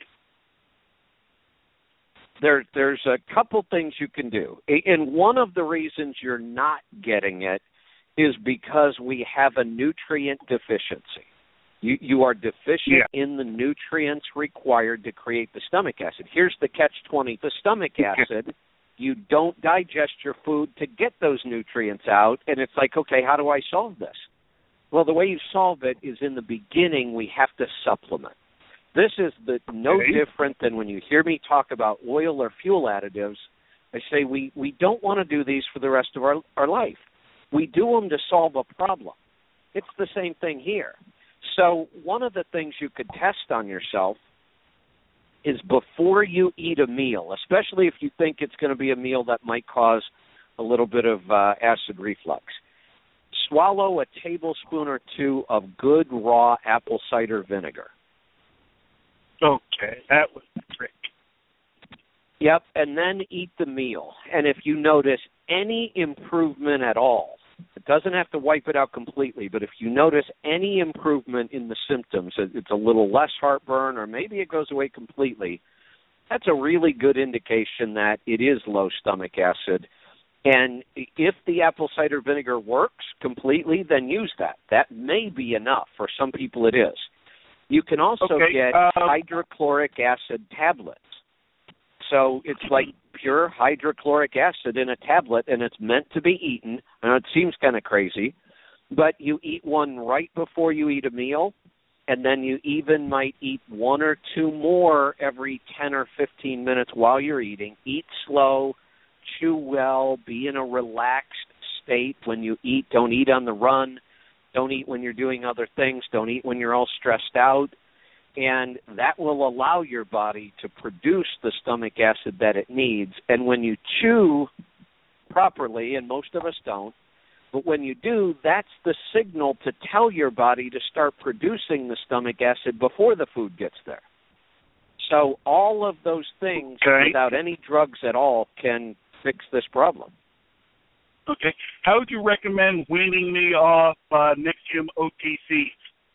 There, there's a couple things you can do, and one of the reasons you're not getting it is because we have a nutrient deficiency. You you are deficient yeah. in the nutrients required to create the stomach acid. Here's the catch twenty: the stomach acid You don't digest your food to get those nutrients out, and it's like, okay, how do I solve this? Well, the way you solve it is in the beginning we have to supplement. This is the no okay. different than when you hear me talk about oil or fuel additives. I say we, we don't want to do these for the rest of our, our life. We do them to solve a problem. It's the same thing here. So one of the things you could test on yourself is before you eat a meal, especially if you think it's going to be a meal that might cause a little bit of uh, acid reflux, swallow a tablespoon or two of good raw apple cider vinegar. Okay, that was the trick. Yep, and then eat the meal. And if you notice any improvement at all, it doesn't have to wipe it out completely, but if you notice any improvement in the symptoms, it's a little less heartburn or maybe it goes away completely, that's a really good indication that it is low stomach acid. And if the apple cider vinegar works completely, then use that. That may be enough. For some people it is. You can also okay, get uh, hydrochloric acid tablets. So it's like pure hydrochloric acid in a tablet, and it's meant to be eaten. I know it seems kind of crazy, but you eat one right before you eat a meal, and then you even might eat one or two more every ten or fifteen minutes while you're eating. Eat slow, chew well, be in a relaxed state when you eat. Don't eat on the run. Don't eat when you're doing other things. Don't eat when you're all stressed out. And that will allow your body to produce the stomach acid that it needs. And when you chew properly, and most of us don't, but when you do, that's the signal to tell your body to start producing the stomach acid before the food gets there. So all of those things, okay. without any drugs at all, can fix this problem. Okay. How would you recommend weaning me off uh, Nexium O T Cs?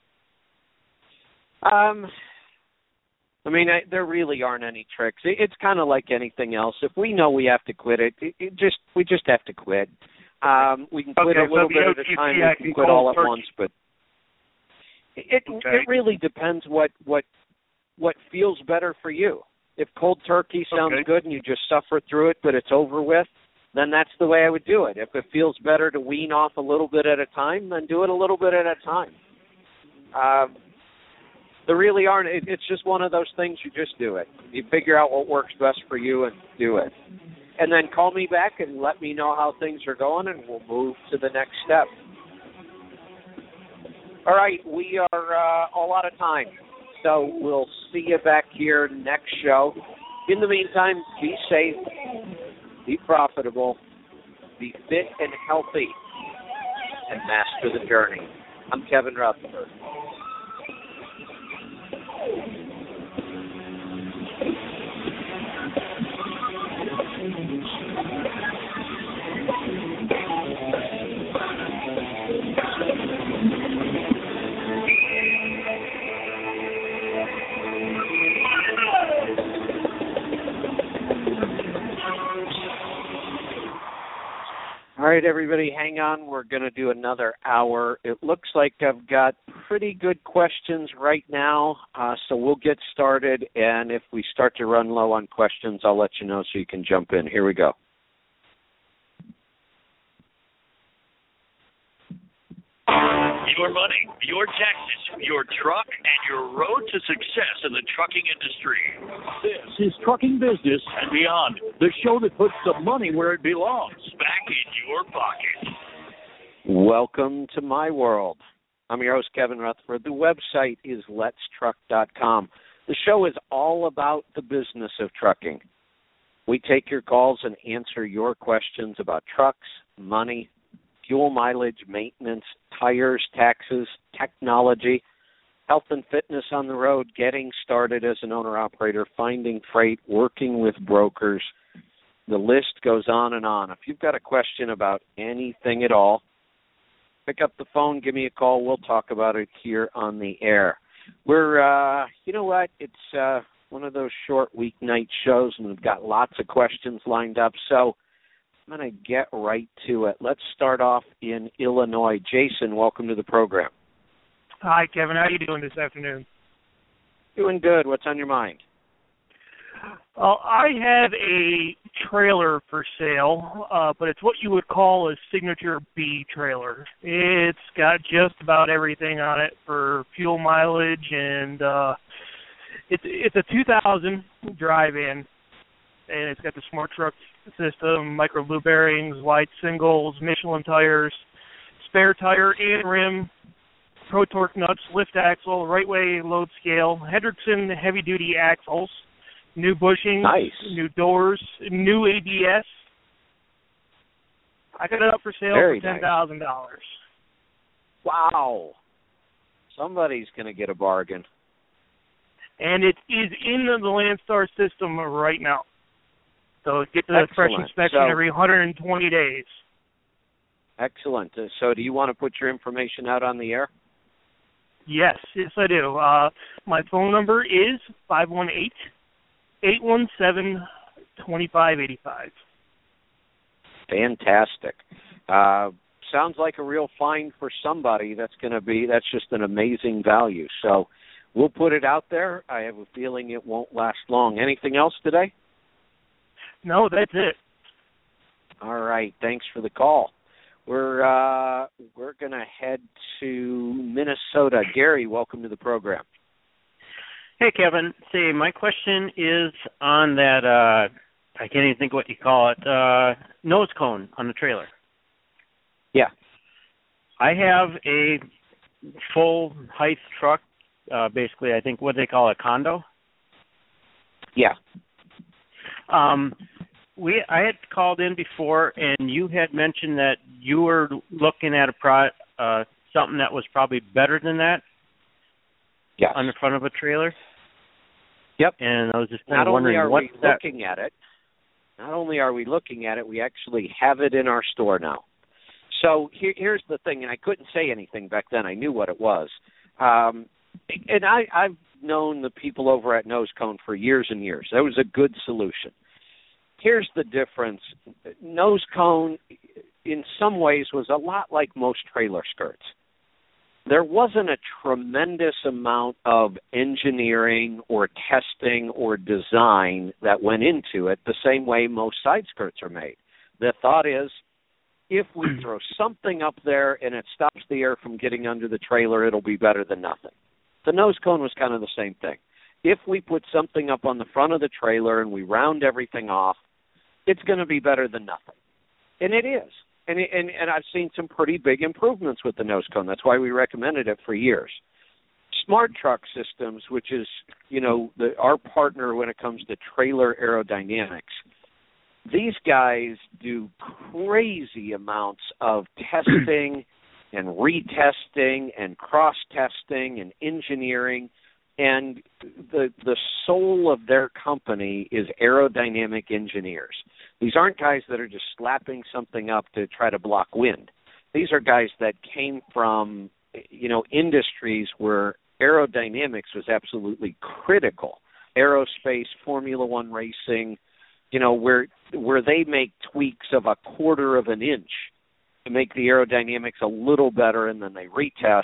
Um, I mean, I, there really aren't any tricks. It, it's kind of like anything else. If we know we have to quit it, it, it just we just have to quit. Um, we can quit okay, a little so bit O at T C a time. I We can quit all at once, but it okay. it really depends what what what feels better for you. If cold turkey sounds okay. good and you just suffer through it, but it's over with, then that's the way I would do it. If it feels better to wean off a little bit at a time, then do it a little bit at a time. Um, there really aren't. It, it's just one of those things. You just do it. You figure out what works best for you and do it. And then call me back and let me know how things are going, and we'll move to the next step. All right, we are uh, all out of time, so we'll see you back here next show. In the meantime, be safe, be profitable, be fit and healthy, and master the journey. I'm Kevin Rutherford. All right, everybody, hang on. We're going to do another hour. It looks like I've got pretty good questions right now, uh, so we'll get started. And if we start to run low on questions, I'll let you know so you can jump in. Here we go. Your money, your taxes, your truck, and your road to success in the trucking industry. This is Trucking Business and Beyond, the show that puts the money where it belongs, back in your pocket. Welcome to my world. I'm your host, Kevin Rutherford. The website is lets truck dot com. The show is all about the business of trucking. We take your calls and answer your questions about trucks, money, fuel mileage, maintenance, tires, taxes, technology, health and fitness on the road, getting started as an owner-operator, finding freight, working with brokers. The list goes on and on. If you've got a question about anything at all, pick up the phone, give me a call. We'll talk about it here on the air. We're, uh, you know what, it's uh, one of those short weeknight shows, and we've got lots of questions lined up, so I'm going to get right to it. Let's start off in Illinois. Jason, welcome to the program. Hi, Kevin. How are you doing this afternoon? Doing good. What's on your mind? Well, I have a trailer for sale, uh, but it's what you would call a signature B trailer. It's got just about everything on it for fuel mileage, and uh, it's it's a two thousand drive-in, and it's got the smart truck system, micro blue bearings, wide singles, Michelin tires, spare tire and rim, Pro Torque nuts, lift axle, right way load scale, Hendrickson heavy-duty axles, new bushings, nice. New doors, new A B S. I got it up for sale Very for ten thousand dollars. Nice. Wow. Somebody's going to get a bargain. And it is in the Landstar system right now. So it gets a Excellent. fresh inspection so, every one hundred twenty days. Excellent. Uh, so do you want to put your information out on the air? Yes, yes I do. Uh, my phone number is five one eight, eight one seven, two five eight five. Fantastic. Uh, sounds like a real find for somebody. That's going to be, that's just an amazing value. So we'll put it out there. I have a feeling it won't last long. Anything else today? No, that's it. All right. Thanks for the call. We're uh, we're going to head to Minnesota. Gary, welcome to the program. Hey, Kevin. Say, my question is on that, uh, I can't even think what you call it, uh, nose cone on the trailer. Yeah. I have a full height truck, uh, basically, I think, what they call a condo. Yeah. Um, we I had called in before, and you had mentioned that you were looking at a pro, uh, something that was probably better than that. Yes. On the front of a trailer. Yep. And I was just not wondering only are what we that... looking at it, not only are we looking at it, we actually have it in our store now. So here, here's the thing, and I couldn't say anything back then. I knew what it was. Um, and I, I've known the people over at Nose Cone for years and years. That was a good solution. Here's the difference. Nose Cone, in some ways, was a lot like most trailer skirts. There wasn't a tremendous amount of engineering or testing or design that went into it the same way most side skirts are made. The thought is, if we throw something up there and it stops the air from getting under the trailer, it'll be better than nothing. The nose cone was kind of the same thing. If we put something up on the front of the trailer and we round everything off, it's going to be better than nothing. And it is. And, it, and and I've seen some pretty big improvements with the nose cone. That's why we recommended it for years. Smart Truck Systems, which is, you know, the, our partner when it comes to trailer aerodynamics, these guys do crazy amounts of testing and retesting and cross-testing and engineering, and the the soul of their company is aerodynamic engineers. These aren't guys that are just slapping something up to try to block wind. These are guys that came from, you know, industries where aerodynamics was absolutely critical. Aerospace, Formula One racing, you know, where where they make tweaks of a quarter of an inch to make the aerodynamics a little better, and then they retest.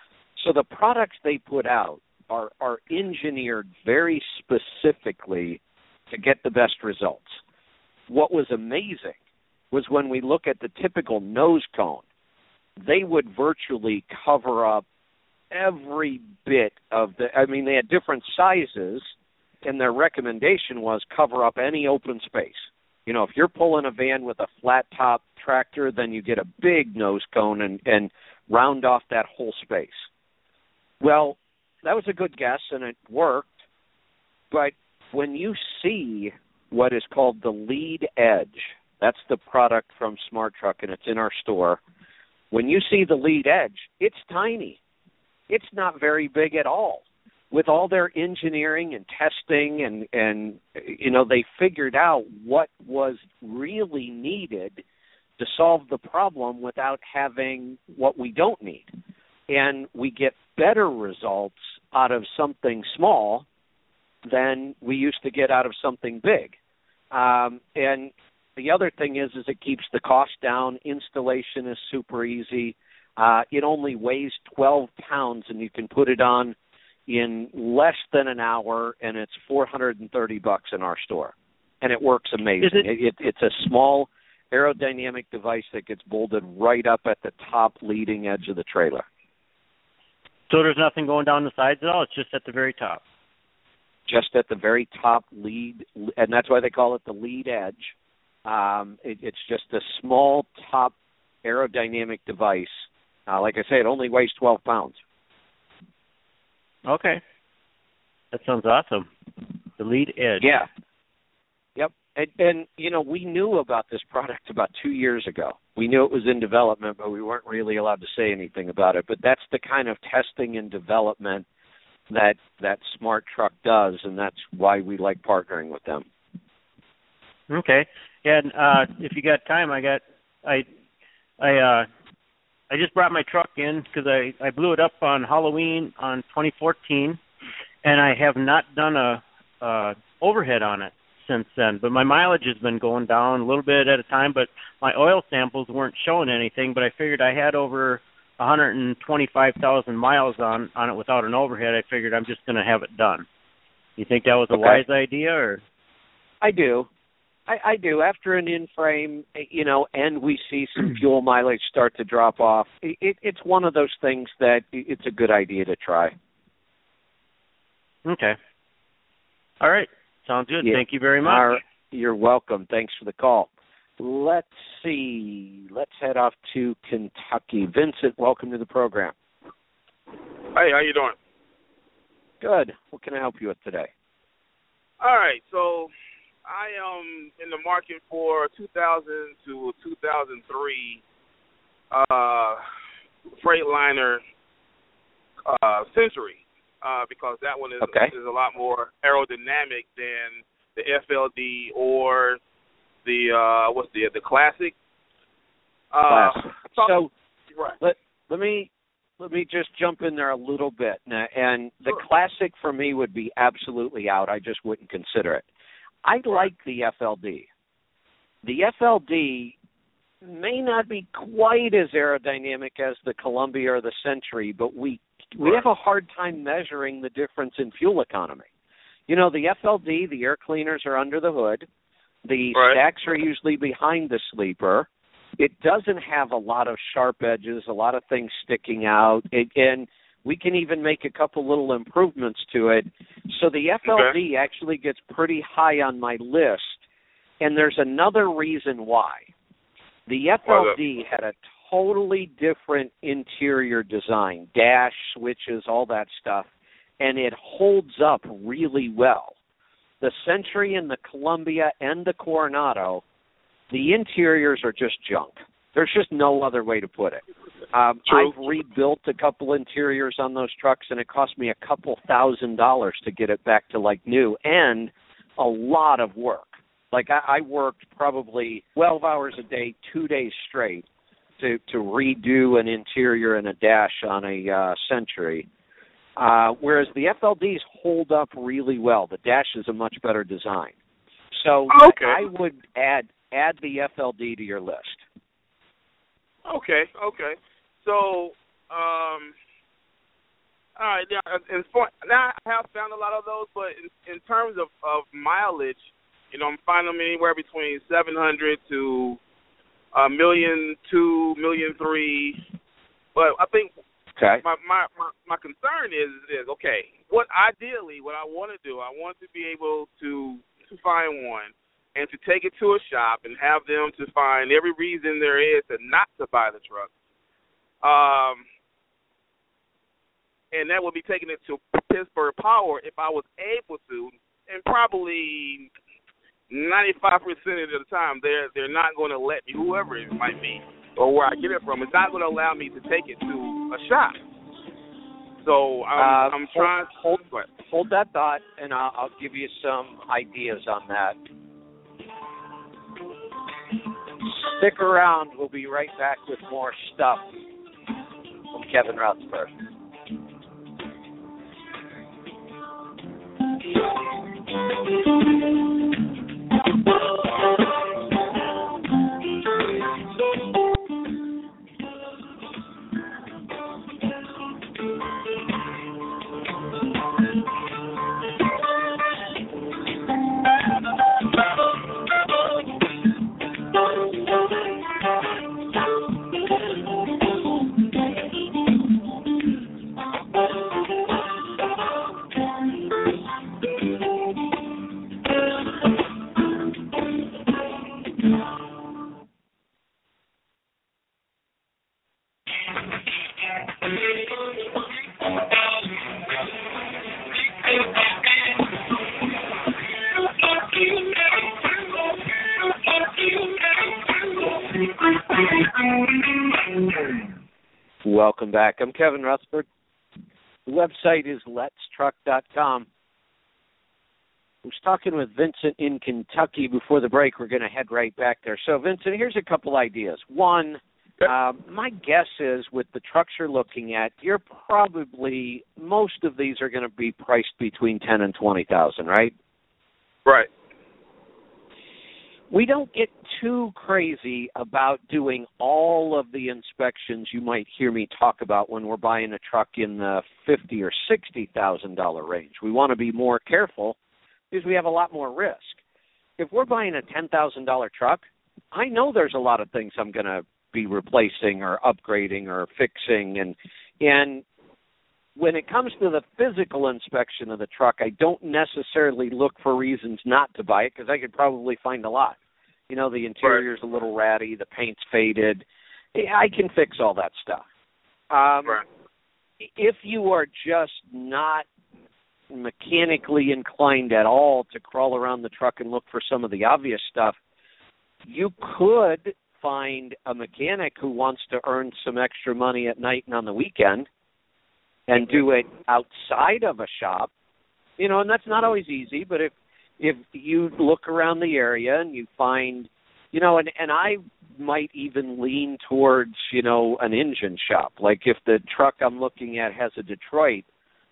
So the products they put out are, are engineered very specifically to get the best results. What was amazing was when we look at the typical nose cone, they would virtually cover up every bit of the, I mean, they had different sizes, and their recommendation was cover up any open space. You know, if you're pulling a van with a flat top tractor, then you get a big nose cone and, and round off that whole space. Well, that was a good guess, and it worked. But when you see what is called the Lead Edge, that's the product from Smart Truck, and it's in our store. When you see the Lead Edge, it's tiny. It's not very big at all. With all their engineering and testing and, and, you know, they figured out what was really needed to solve the problem without having what we don't need. And we get better results out of something small than we used to get out of something big. Um, and the other thing is, is it keeps the cost down. Installation is super easy. Uh, it only weighs twelve pounds, and you can put it on in less than an hour, and it's four hundred thirty bucks in our store, and it works amazing. Is it, it, it, it's a small aerodynamic device that gets bolted right up at the top leading edge of the trailer. So there's nothing going down the sides at all? It's just at the very top? Just at the very top lead, and that's why they call it the lead edge. Um, it, it's just a small top aerodynamic device. Uh, like I say, it only weighs twelve pounds. Okay. That sounds awesome. The lead edge. Yeah. Yep. And, and, you know, we knew about this product about two years ago. We knew it was in development, but we weren't really allowed to say anything about it. But that's the kind of testing and development that that Smart Truck does, and that's why we like partnering with them. Okay. And uh, if you got time, I got I I uh, I just brought my truck in because I, I blew it up on Halloween on twenty fourteen, and I have not done a uh, overhead on it since then. But my mileage has been going down a little bit at a time, but my oil samples weren't showing anything. But I figured I had over one hundred twenty-five thousand miles on, on it without an overhead. I figured I'm just going to have it done. You think that was a okay. wise idea? Or I do. I, I do. After an in-frame, you know, and we see some fuel mileage start to drop off, it, it's one of those things that it's a good idea to try. Okay. All right. Sounds good. Yeah. Thank you very much. Our, you're welcome. Thanks for the call. Let's see. Let's head off to Kentucky. Vincent, welcome to the program. Hey, how you doing? Good. What can I help you with today? All right. So I am in the market for two thousand to two thousand three uh, Freightliner uh, Century uh, because that one is, okay. is a lot more aerodynamic than the F L D or the uh, what's the the Classic. Uh, Classic. talk, so right. let let me let me just jump in there a little bit. Now, and the Sure. Classic for me would be absolutely out. I just wouldn't consider it. I like the F L D. The F L D may not be quite as aerodynamic as the Columbia or the Century, but we we have a hard time measuring the difference in fuel economy. You know, the F L D, the air cleaners are under the hood. The right. stacks are usually behind the sleeper. It doesn't have a lot of sharp edges, a lot of things sticking out, it, and we can even make a couple little improvements to it. So the F L D okay. actually gets pretty high on my list, and there's another reason why. The F L D had a totally different interior design, dash, switches, all that stuff, and it holds up really well. The Century and the Columbia and the Coronado, the interiors are just junk. There's just no other way to put it. Um, I've rebuilt a couple interiors on those trucks, and it cost me a couple thousand dollars to get it back to like new, and a lot of work. Like I, I worked probably twelve hours a day, two days straight, to to redo an interior and a dash on a uh, Century. Uh, whereas the F L Ds hold up really well. The dash is a much better design. So okay. I would add add the F L D to your list. Okay, okay. So, um, all right. Now, and for, now I have found a lot of those, but in, in terms of, of mileage, you know, I'm finding them anywhere between seven hundred to a million two, million three. But I think okay. my, my, my, my concern is is okay. What ideally, what I want to do, I want to be able to to find one and to take it to a shop and have them to find every reason there is to not to buy the truck. Um, and that would be taking it to Pittsburgh Power if I was able to, and probably ninety-five percent of the time they're they're not going to let me, whoever it might be, or where I get it from, it's not going to allow me to take it to a shop. So I'm, uh, I'm trying hold, hold, hold that thought, and I'll, I'll give you some ideas on that. Stick around. We'll be right back with more stuff from Kevin Rutherford. Welcome back. I'm Kevin Rutherford. The website is lets truck dot com. I was talking with Vincent in Kentucky before the break. We're going to head right back there. So, Vincent, here's a couple ideas. One, uh, my guess is with the trucks you're looking at, you're probably, most of these are going to be priced between ten thousand and twenty thousand, right? Right. We don't get too crazy about doing all of the inspections you might hear me talk about when we're buying a truck in the fifty thousand or sixty thousand dollars range. We want to be more careful because we have a lot more risk. If we're buying a ten thousand dollars truck, I know there's a lot of things I'm going to be replacing or upgrading or fixing, and and when it comes to the physical inspection of the truck, I don't necessarily look for reasons not to buy it because I could probably find a lot. You know, the interior's a little ratty, the paint's faded. I can fix all that stuff. Um, right. If you are just not mechanically inclined at all to crawl around the truck and look for some of the obvious stuff, you could find a mechanic who wants to earn some extra money at night and on the weekend and do it outside of a shop. You know, and that's not always easy, but if if you look around the area and you find, you know, and, and I might even lean towards, you know, an engine shop. Like if the truck I'm looking at has a Detroit,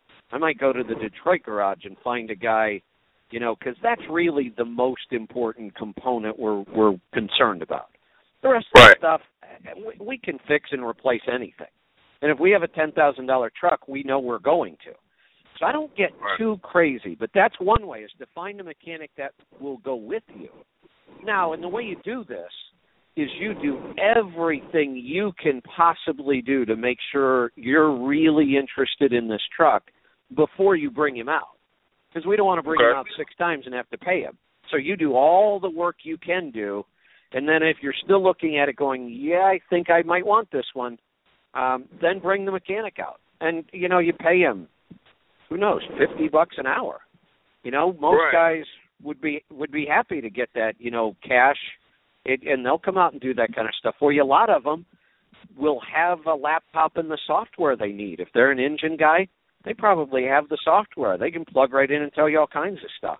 I might go to the Detroit garage and find a guy, you know, because that's really the most important component we're we're concerned about. The rest of right. the stuff, we, we can fix and replace anything. And if we have a ten thousand dollars truck, we know we're going to. So I don't get right. too crazy, but that's one way, is to find a mechanic that will go with you. Now, and the way you do this is you do everything you can possibly do to make sure you're really interested in this truck before you bring him out. Because we don't want to bring okay. him out six times and have to pay him. So you do all the work you can do, and then if you're still looking at it going, yeah, I think I might want this one, um, then bring the mechanic out. And, you know, you pay him, who knows, fifty bucks an hour. You know, most right. guys would be would be happy to get that, you know, cash, it, and they'll come out and do that kind of stuff for you. A lot of them will have a laptop and the software they need. If they're an engine guy, they probably have the software. They can plug right in and tell you all kinds of stuff.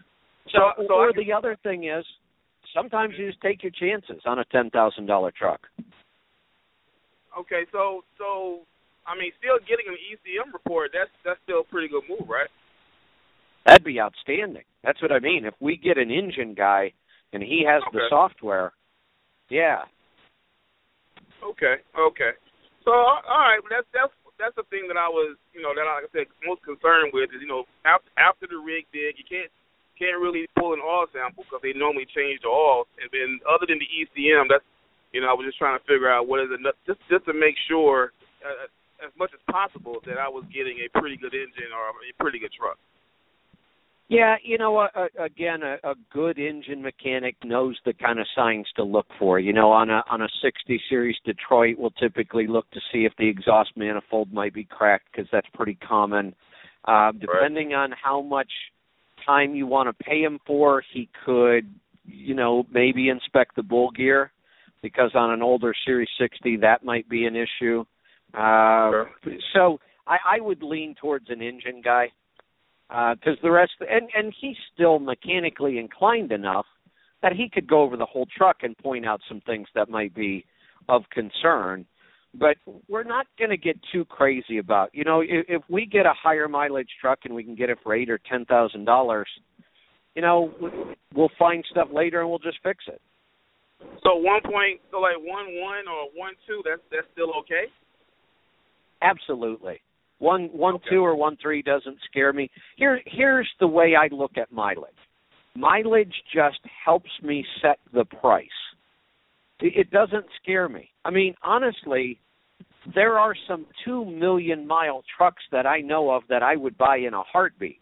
So, so, so or can... the other thing is, sometimes you just take your chances on a ten thousand dollars truck. Okay, so so I mean, still getting an E C M report, that's that's still a pretty good move, right? That'd be outstanding. That's what I mean. If we get an engine guy and he has okay. the software, yeah. Okay, okay. So all right, that's that's that's the thing that I was, you know, that like I said, most concerned with is, you know, after after the rig dig, you can't can't really pull an oil sample because they normally change the oil, and then other than the E C M, that's, you know, I was just trying to figure out what is it, just just to make sure, uh, as much as possible, that I was getting a pretty good engine or a pretty good truck. Yeah, you know, uh, again, a, a good engine mechanic knows the kind of signs to look for. You know, on a on a sixty series Detroit, we'll typically look to see if the exhaust manifold might be cracked, because that's pretty common. Uh, depending right. on how much time you want to pay him for, he could, you know, maybe inspect the bull gear, because on an older Series sixty, that might be an issue. Uh, sure. So I, I would lean towards an engine guy, because uh, the rest, and, and he's still mechanically inclined enough that he could go over the whole truck and point out some things that might be of concern. But we're not going to get too crazy about, you know, if, if we get a higher mileage truck and we can get it for eight or ten thousand dollars, you know, we'll find stuff later and we'll just fix it. So one point, so like one one or one two, that's that's still okay? Absolutely. One one okay. two or one three doesn't scare me. Here here's the way I look at mileage. Mileage just helps me set the price. It doesn't scare me. I mean, honestly, there are some two million mile trucks that I know of that I would buy in a heartbeat.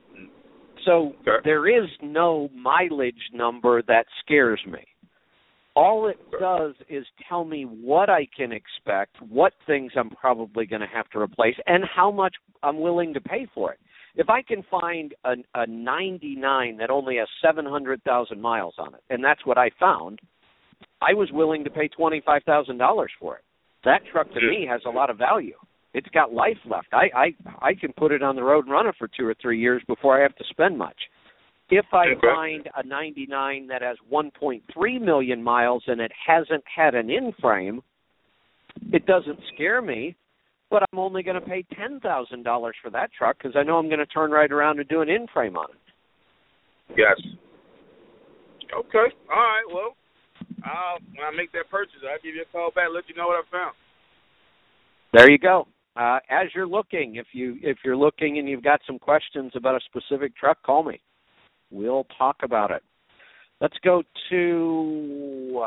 So okay. there is no mileage number that scares me. All it does is tell me what I can expect, what things I'm probably going to have to replace, and how much I'm willing to pay for it. If I can find a, a ninety-nine that only has seven hundred thousand miles on it, and that's what I found, I was willing to pay twenty-five thousand dollars for it. That truck to me has a lot of value. It's got life left. I, I, I can put it on the road and run it for two or three years before I have to spend much. If I okay. find a ninety-nine that has one point three million miles and it hasn't had an in-frame, it doesn't scare me, but I'm only going to pay ten thousand dollars for that truck because I know I'm going to turn right around and do an in-frame on it. Yes. Okay. All right. Well, I'll, when I make that purchase, I'll give you a call back and let you know what I found. There you go. Uh, as you're looking, if you if you're looking and you've got some questions about a specific truck, call me. We'll talk about it. Let's go to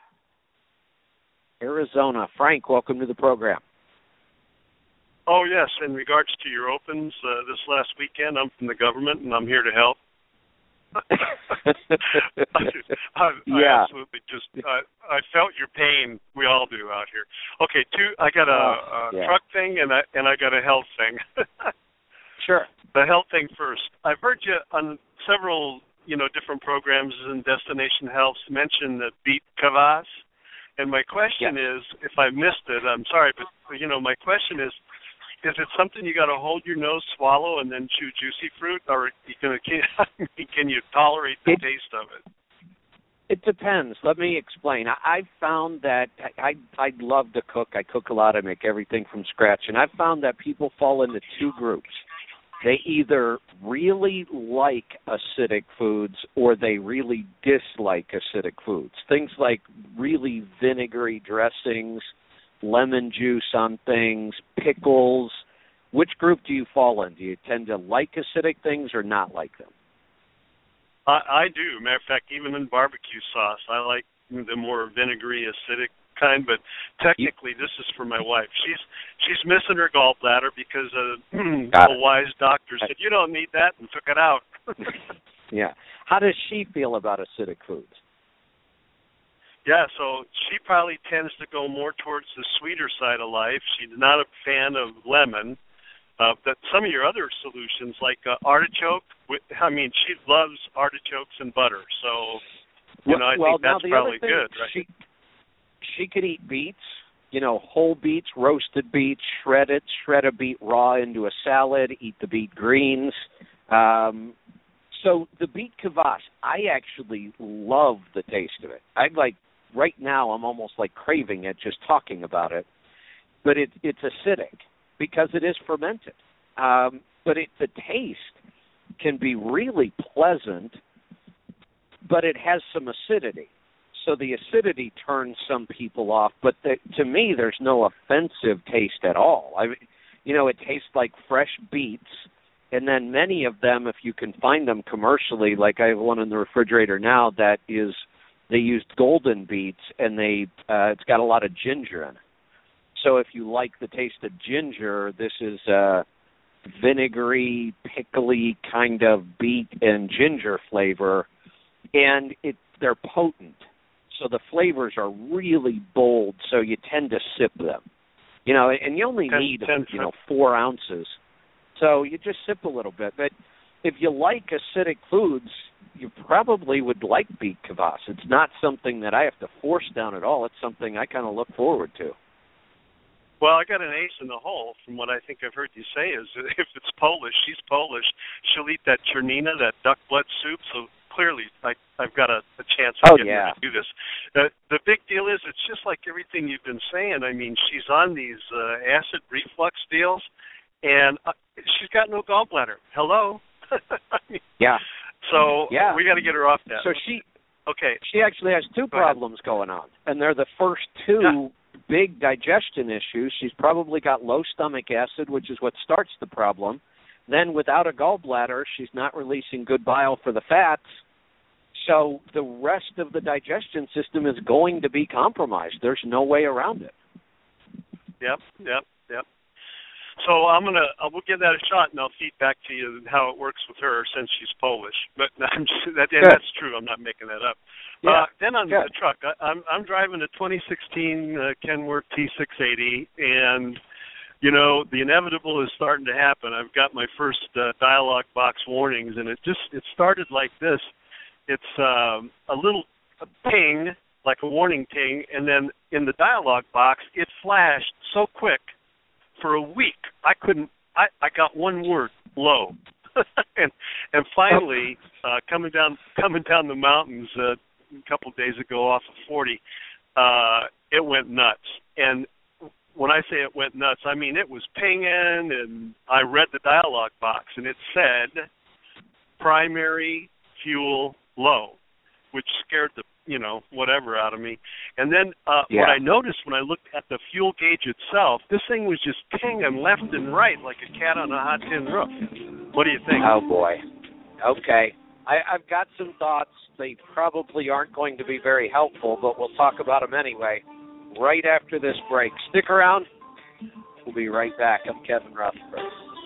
Arizona. Frank, welcome to the program. Oh, yes. In regards to your opens uh, this last weekend, I'm from the government, and I'm here to help. I, yeah. I absolutely just, I, I felt your pain. We all do out here. Okay, two. I got a, a yeah. truck thing, and I and I got a health thing. Sure. The health thing first. I've heard you on several, you know, different programs in Destination Health mention the beet kvass. And my question yeah. is, if I missed it, I'm sorry, but, you know, my question is, is it something you got to hold your nose, swallow, and then chew juicy fruit, or you can, can you tolerate the it, taste of it? It depends. Let me explain. I, I've found that I, I, I love to cook. I cook a lot. I make everything from scratch. And I've found that people fall into two groups. They either really like acidic foods or they really dislike acidic foods. Things like really vinegary dressings, lemon juice on things, pickles. Which group do you fall in? Do you tend to like acidic things or not like them? I, I do. Matter of fact, even in barbecue sauce, I like the more vinegary, acidic kind. But technically, this is for my wife. She's she's missing her gallbladder because a, a wise doctor said, you don't need that, and took it out. Yeah. How does she feel about acidic foods? Yeah, so she probably tends to go more towards the sweeter side of life. She's not a fan of lemon. Uh, but some of your other solutions, like uh, artichoke, I mean, she loves artichokes and butter. So, you know, I well, think that's probably thing, good, right? She, she could eat beets, you know, whole beets, roasted beets, shred it, shred a beet raw into a salad, eat the beet greens. Um, so the beet kvass, I actually love the taste of it. I like, right now I'm almost like craving it just talking about it. But it, it's acidic because it is fermented. Um, but it, the taste can be really pleasant, but it has some acidity. So the acidity turns some people off, but the, to me, there's no offensive taste at all. I, you know, it tastes like fresh beets, and then many of them, if you can find them commercially, like I have one in the refrigerator now that is, they used golden beets, and they uh, it's got a lot of ginger in it. So if you like the taste of ginger, this is a vinegary, pickly kind of beet and ginger flavor, and it they're potent. So the flavors are really bold, so you tend to sip them. You know, and you only need, you know, four ounces. So you just sip a little bit. But if you like acidic foods, you probably would like beet kvass. It's not something that I have to force down at all. It's something I kind of look forward to. Well, I got an ace in the hole from what I think I've heard you say is if it's Polish, she's Polish, she'll eat that chernina, that duck blood soup, so clearly I, I've got a, a chance of oh, getting yeah. her to do this. Uh, the big deal is it's just like everything you've been saying. I mean, she's on these uh, acid reflux deals, and uh, she's got no gallbladder. Hello? I mean, yeah. So yeah. we got to get her off that. So she, okay. She actually has two Go problems ahead. going on, and they're the first two yeah. big digestion issues. She's probably got low stomach acid, which is what starts the problem. Then without a gallbladder, she's not releasing good bile for the fats. So the rest of the digestion system is going to be compromised. There's no way around it. Yep, yep, yep. so I'm gonna I will give that a shot, and I'll feed back to you how it works with her since she's Polish. But I'm just, that and that's true. I'm not making that up. Yeah. Uh, then on Good. the truck, I, I'm I'm driving a twenty sixteen uh, Kenworth T six eighty, and you know the inevitable is starting to happen. I've got my first uh, dialog box warnings, and it just it started like this. It's um, a little a ping, like a warning ting, and then in the dialog box, it flashed so quick. For a week, I couldn't. I, I got one word: low. and and finally, uh, coming down coming down the mountains uh, a couple of days ago off of forty, uh, it went nuts. And when I say it went nuts, I mean it was pinging, and I read the dialog box, and it said primary fuel low, which scared the you know, whatever out of me. And then uh, yeah. what I noticed when I looked at the fuel gauge itself, this thing was just pinging left and right like a cat on a hot tin roof. What do you think? Oh, boy. Okay. I, I've got some thoughts. They probably aren't going to be very helpful, but we'll talk about them anyway right after this break. Stick around. We'll be right back. I'm Kevin Rutherford.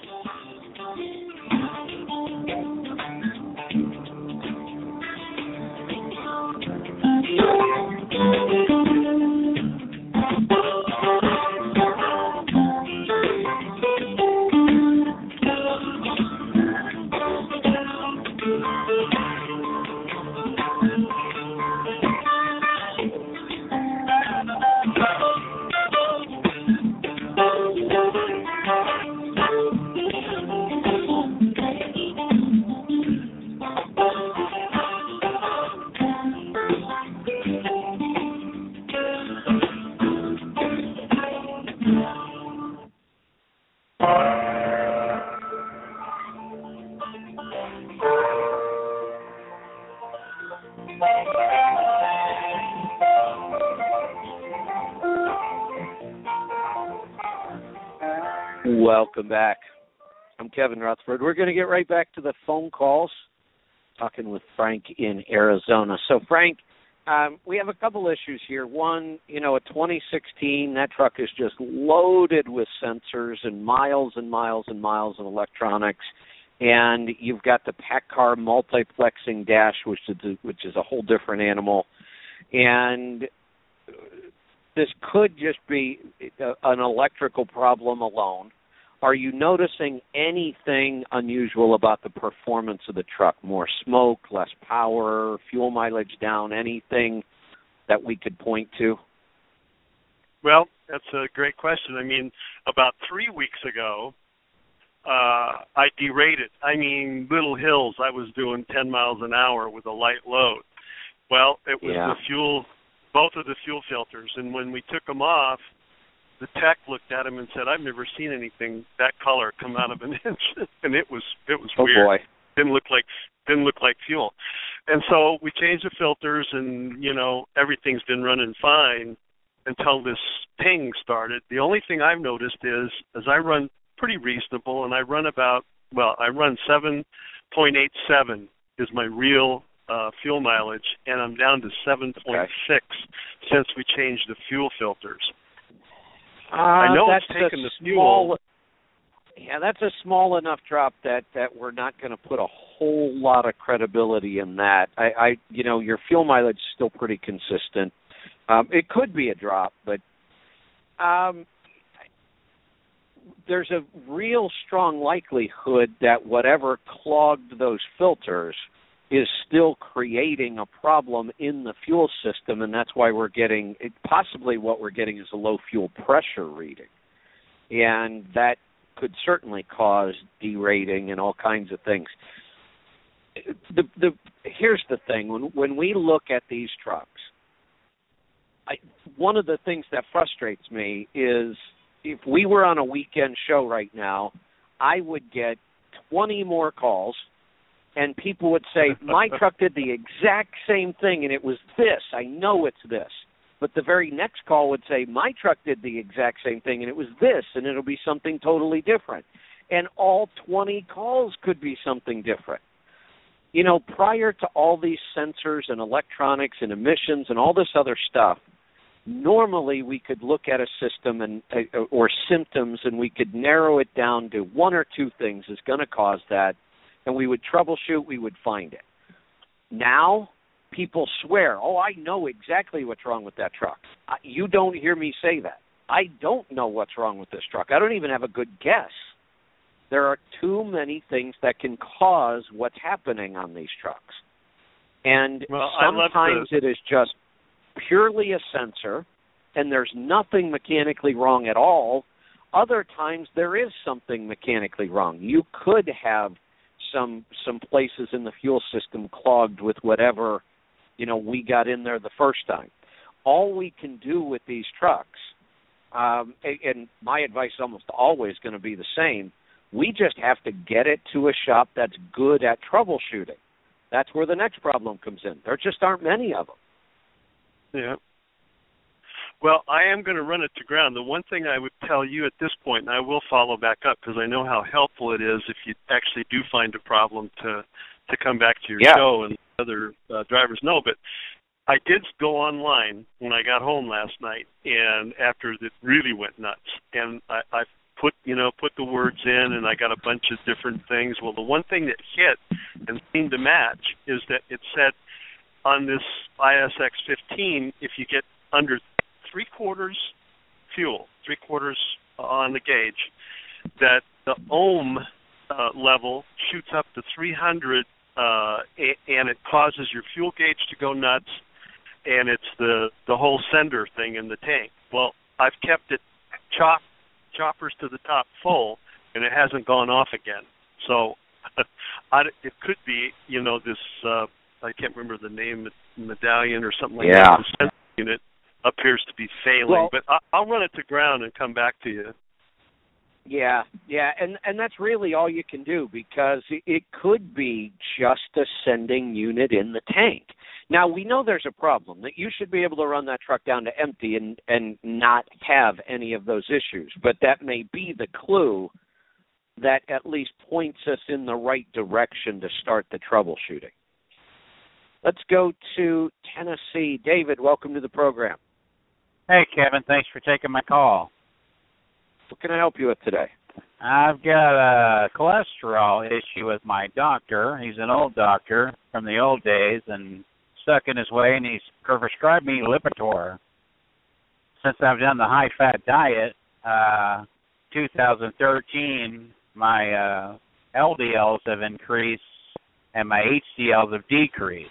Welcome back. I'm Kevin Rutherford. We're going to get right back to the phone calls, talking with Frank in Arizona. So, Frank, um, we have a couple issues here. One, you know, a twenty sixteen, that truck is just loaded with sensors and miles and miles and miles of electronics. And you've got the PACCAR multiplexing dash, which is a, which is a whole different animal. And this could just be a, an electrical problem alone. Are you noticing anything unusual about the performance of the truck? More smoke, less power, fuel mileage down, anything that we could point to? Well, that's a great question. I mean, about three weeks ago, uh, I derated. I mean, little hills. I was doing ten miles an hour with a light load. Well, it was yeah. the fuel, both of the fuel filters. And when we took them off, the tech looked at him and said, "I've never seen anything that color come out of an engine," and it was it was oh weird. Boy. Didn't look like didn't look like fuel. And so we changed the filters, and you know everything's been running fine until this ping started. The only thing I've noticed is, as I run pretty reasonable, and I run about well, I run seven point eight seven is my real uh, fuel mileage, and I'm down to seven point six okay. since we changed the fuel filters. Uh, I know that's it's taken the small, fuel. Yeah, that's a small enough drop that, that we're not going to put a whole lot of credibility in that. I, I you know, your fuel mileage is still pretty consistent. Um, it could be a drop, but um, there's a real strong likelihood that whatever clogged those filters is still creating a problem in the fuel system, and that's why we're getting, possibly what we're getting is a low fuel pressure reading. And that could certainly cause derating and all kinds of things. The, the, here's the thing. When, when we look at these trucks, I, one of the things that frustrates me is if we were on a weekend show right now, I would get twenty more calls, and people would say, my truck did the exact same thing, and it was this. I know it's this. But the very next call would say, my truck did the exact same thing, and it was this, and it'll be something totally different. And all twenty calls could be something different. You know, prior to all these sensors and electronics and emissions and all this other stuff, Normally, we could look at a system and uh, or symptoms, and we could narrow it down to one or two things is going to cause that, and we would troubleshoot, we would find it. Now, people swear, oh, I know exactly what's wrong with that truck. I, you don't hear me say that. I don't know what's wrong with this truck. I don't even have a good guess. There are too many things that can cause what's happening on these trucks. And well, sometimes it is just purely a sensor, and there's nothing mechanically wrong at all. Other times there is something mechanically wrong. You could have some some places in the fuel system clogged with whatever, you know, we got in there the first time. All we can do with these trucks, um, and my advice is almost always going to be the same, we just have to get it to a shop that's good at troubleshooting. That's where the next problem comes in. There just aren't many of them. Yeah. Well, I am going to run it to ground. The one thing I would tell you at this point, and I will follow back up because I know how helpful it is if you actually do find a problem to to come back to your yeah. show and other uh, drivers know. But I did go online when I got home last night, and after it really went nuts, and I, I put you know put the words in, and I got a bunch of different things. Well, the one thing that hit and seemed to match is that it said on this I S X fifteen, if you get under three quarters fuel, three quarters on the gauge, that the ohm uh, level shoots up to three hundred, uh, and it causes your fuel gauge to go nuts, and it's the, the whole sender thing in the tank. Well, I've kept it chop, choppers to the top full, and it hasn't gone off again. So I, it could be, you know, this, uh, I can't remember the name, medallion or something like yeah. that, the sensor unit appears to be failing, well, but I, I'll run it to ground and come back to you. Yeah, yeah, and and that's really all you can do because it, it could be just a sending unit in the tank. Now, we know there's a problem, that you should be able to run that truck down to empty and, and not have any of those issues, but that may be the clue that at least points us in the right direction to start the troubleshooting. Let's go to Tennessee. David, welcome to the program. Hey, Kevin. Thanks for taking my call. What can I help you with today? I've got a cholesterol issue with my doctor. He's an old doctor from the old days and stuck in his way, and he's prescribed me Lipitor. Since I've done the high-fat diet, uh, two thousand thirteen, my uh, L D Ls have increased and my H D Ls have decreased.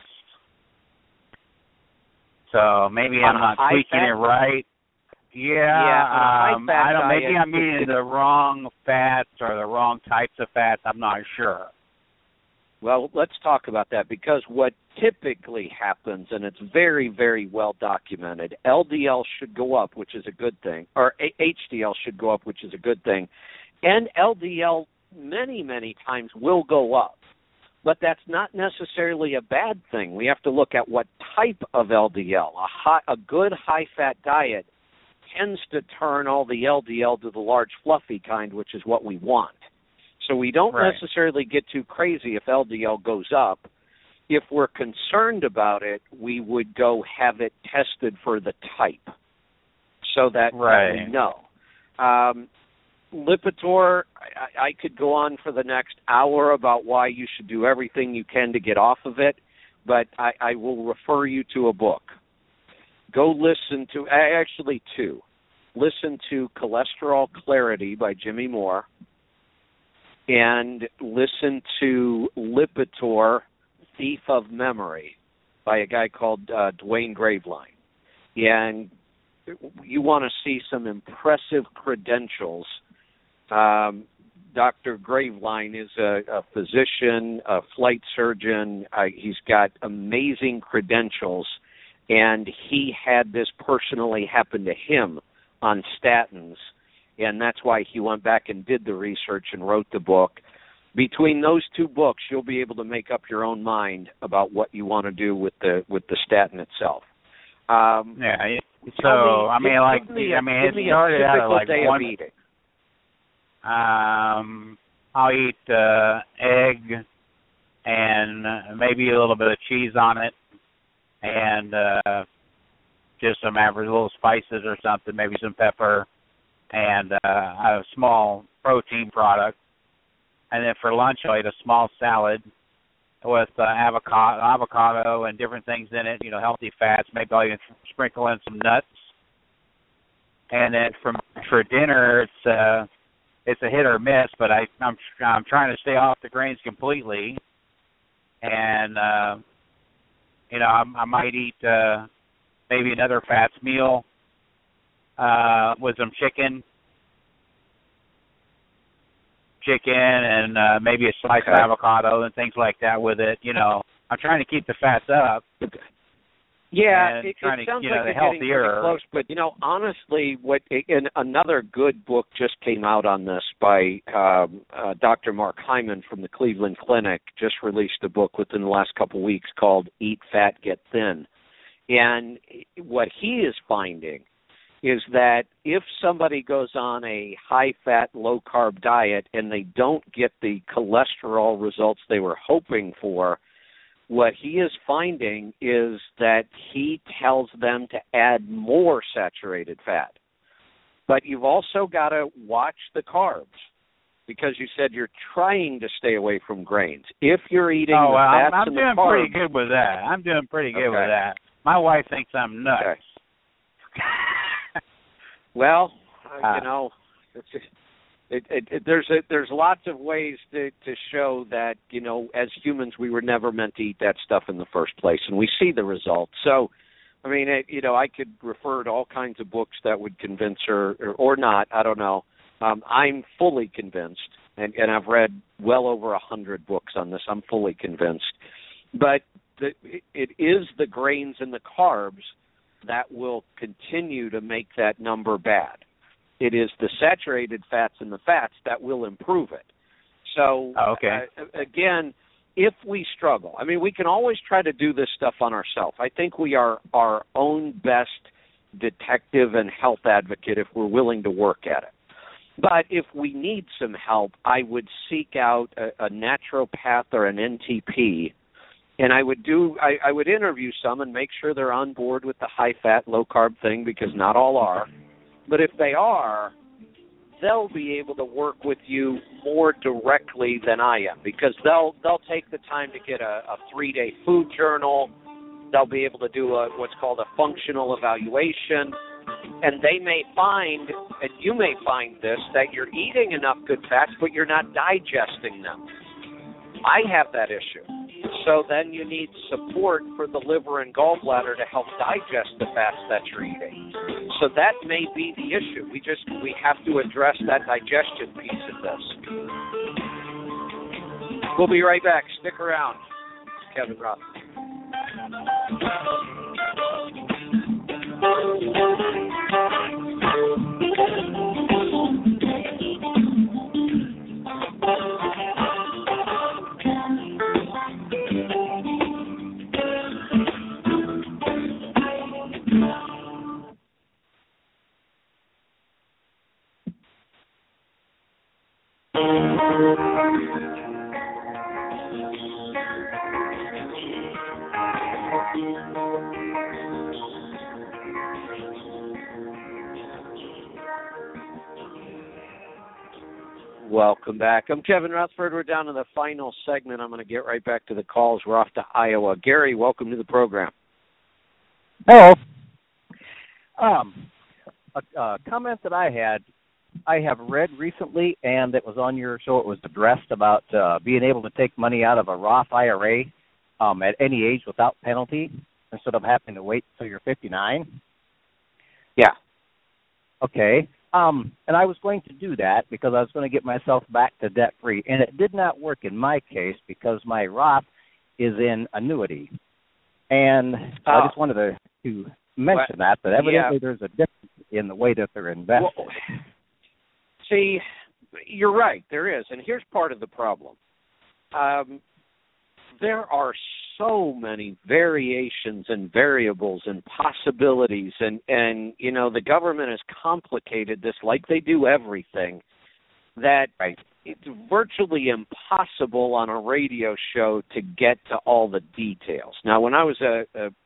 So maybe I'm not tweaking it right. Yeah, yeah um, I don't. Maybe I'm eating the wrong fats or the wrong types of fats. I'm not sure. Well, let's talk about that because what typically happens, and it's very, very well documented, L D L should go up, which is a good thing, or H D L should go up, which is a good thing, and L D L many, many times will go up. But that's not necessarily a bad thing. We have to look at what type of L D L. A, high, a good high-fat diet tends to turn all the L D L to the large fluffy kind, which is what we want. So we don't right. necessarily get too crazy if L D L goes up. If we're concerned about it, we would go have it tested for the type so that, right. that we know. Um, Lipitor, I, I could go on for the next hour about why you should do everything you can to get off of it, but I, I will refer you to a book. Go listen to, actually two. Listen to Cholesterol Clarity by Jimmy Moore, and listen to Lipitor, Thief of Memory by a guy called uh, Dwayne Graveline. And you want to see some impressive credentials. Um, Doctor Graveline is a, a physician, a flight surgeon. Uh, he's got amazing credentials, and he had this personally happen to him on statins, and that's why he went back and did the research and wrote the book. Between those two books, you'll be able to make up your own mind about what you want to do with the with the statin itself. Um, yeah. So me, I mean, like, me a, I mean, it me started out at like day one. Of eating. Um, I'll eat uh, egg and maybe a little bit of cheese on it, and uh, just some average little spices or something, maybe some pepper, and uh, a small protein product. And then for lunch, I'll eat a small salad with uh, avocado, avocado and different things in it, you know, healthy fats. Maybe I'll even sprinkle in some nuts. And then from for dinner, it's uh, it's a hit or miss, but I, I'm I'm trying to stay off the grains completely. And uh, you know, I, I might eat uh, maybe another fats meal uh, with some chicken. chicken and uh, maybe a slice okay. of avocado and things like that with it. You know, I'm trying to keep the fats up. Yeah, it, it to, sounds you like know, you're healthier. getting pretty close. But, you know, honestly, what and another good book just came out on this by um, uh, Doctor Mark Hyman from the Cleveland Clinic, just released a book within the last couple of weeks called Eat Fat, Get Thin. And what he is finding is that if somebody goes on a high-fat, low-carb diet and they don't get the cholesterol results they were hoping for, what he is finding is that he tells them to add more saturated fat. But you've also got to watch the carbs because you said you're trying to stay away from grains. If you're eating oh, the well, fats I'm, I'm and doing the carbs, pretty good with that. I'm doing pretty good okay. with that. My wife thinks I'm nuts. Okay. Well, uh, uh, you know, it's, it, it, it, there's a, there's lots of ways to, to show that, you know, as humans we were never meant to eat that stuff in the first place, and we see the results. So, I mean, it, you know, I could refer to all kinds of books that would convince her, or, or not, I don't know. Um, I'm fully convinced, and, and I've read well over a hundred books on this. I'm fully convinced. But the, it is the grains and the carbs that will continue to make that number bad. It is the saturated fats and the fats that will improve it. So, oh, okay. uh, again, if we struggle, I mean, we can always try to do this stuff on ourselves. I think we are our own best detective and health advocate if we're willing to work at it. But if we need some help, I would seek out a, a naturopath or an N T P. And I would do. I, I would interview some and make sure they're on board with the high-fat, low-carb thing because not all are. But if they are, they'll be able to work with you more directly than I am because they'll they'll take the time to get a, a three-day food journal. They'll be able to do a, what's called a functional evaluation. And they may find, and you may find this, that you're eating enough good fats, but you're not digesting them. I have that issue. So then you need support for the liver and gallbladder to help digest the fats that you're eating. So that may be the issue. We just we have to address that digestion piece of this. We'll be right back. Stick around. Kevin Roth. Welcome back. I'm Kevin Rutherford. We're down to the final segment. I'm going to get right back to the calls. We're off to Iowa. Gary, welcome to the program. Hello. Um, a, a comment that I had, I have read recently, and it was on your show. It was addressed about uh, being able to take money out of a Roth I R A um, at any age without penalty instead of having to wait until you're fifty-nine. Yeah. Okay. Um, and I was going to do that because I was going to get myself back to debt-free. And it did not work in my case because my Roth is in annuity. And so oh. I just wanted to, to mention well, that, but evidently yeah. there's a difference in the way that they're invested. Well, see, you're right, there is. And here's part of the problem. Um, there are so many variations and variables and possibilities, and, and, you know, the government has complicated this like they do everything, that right. it's virtually impossible on a radio show to get to all the details. Now, when I was a, a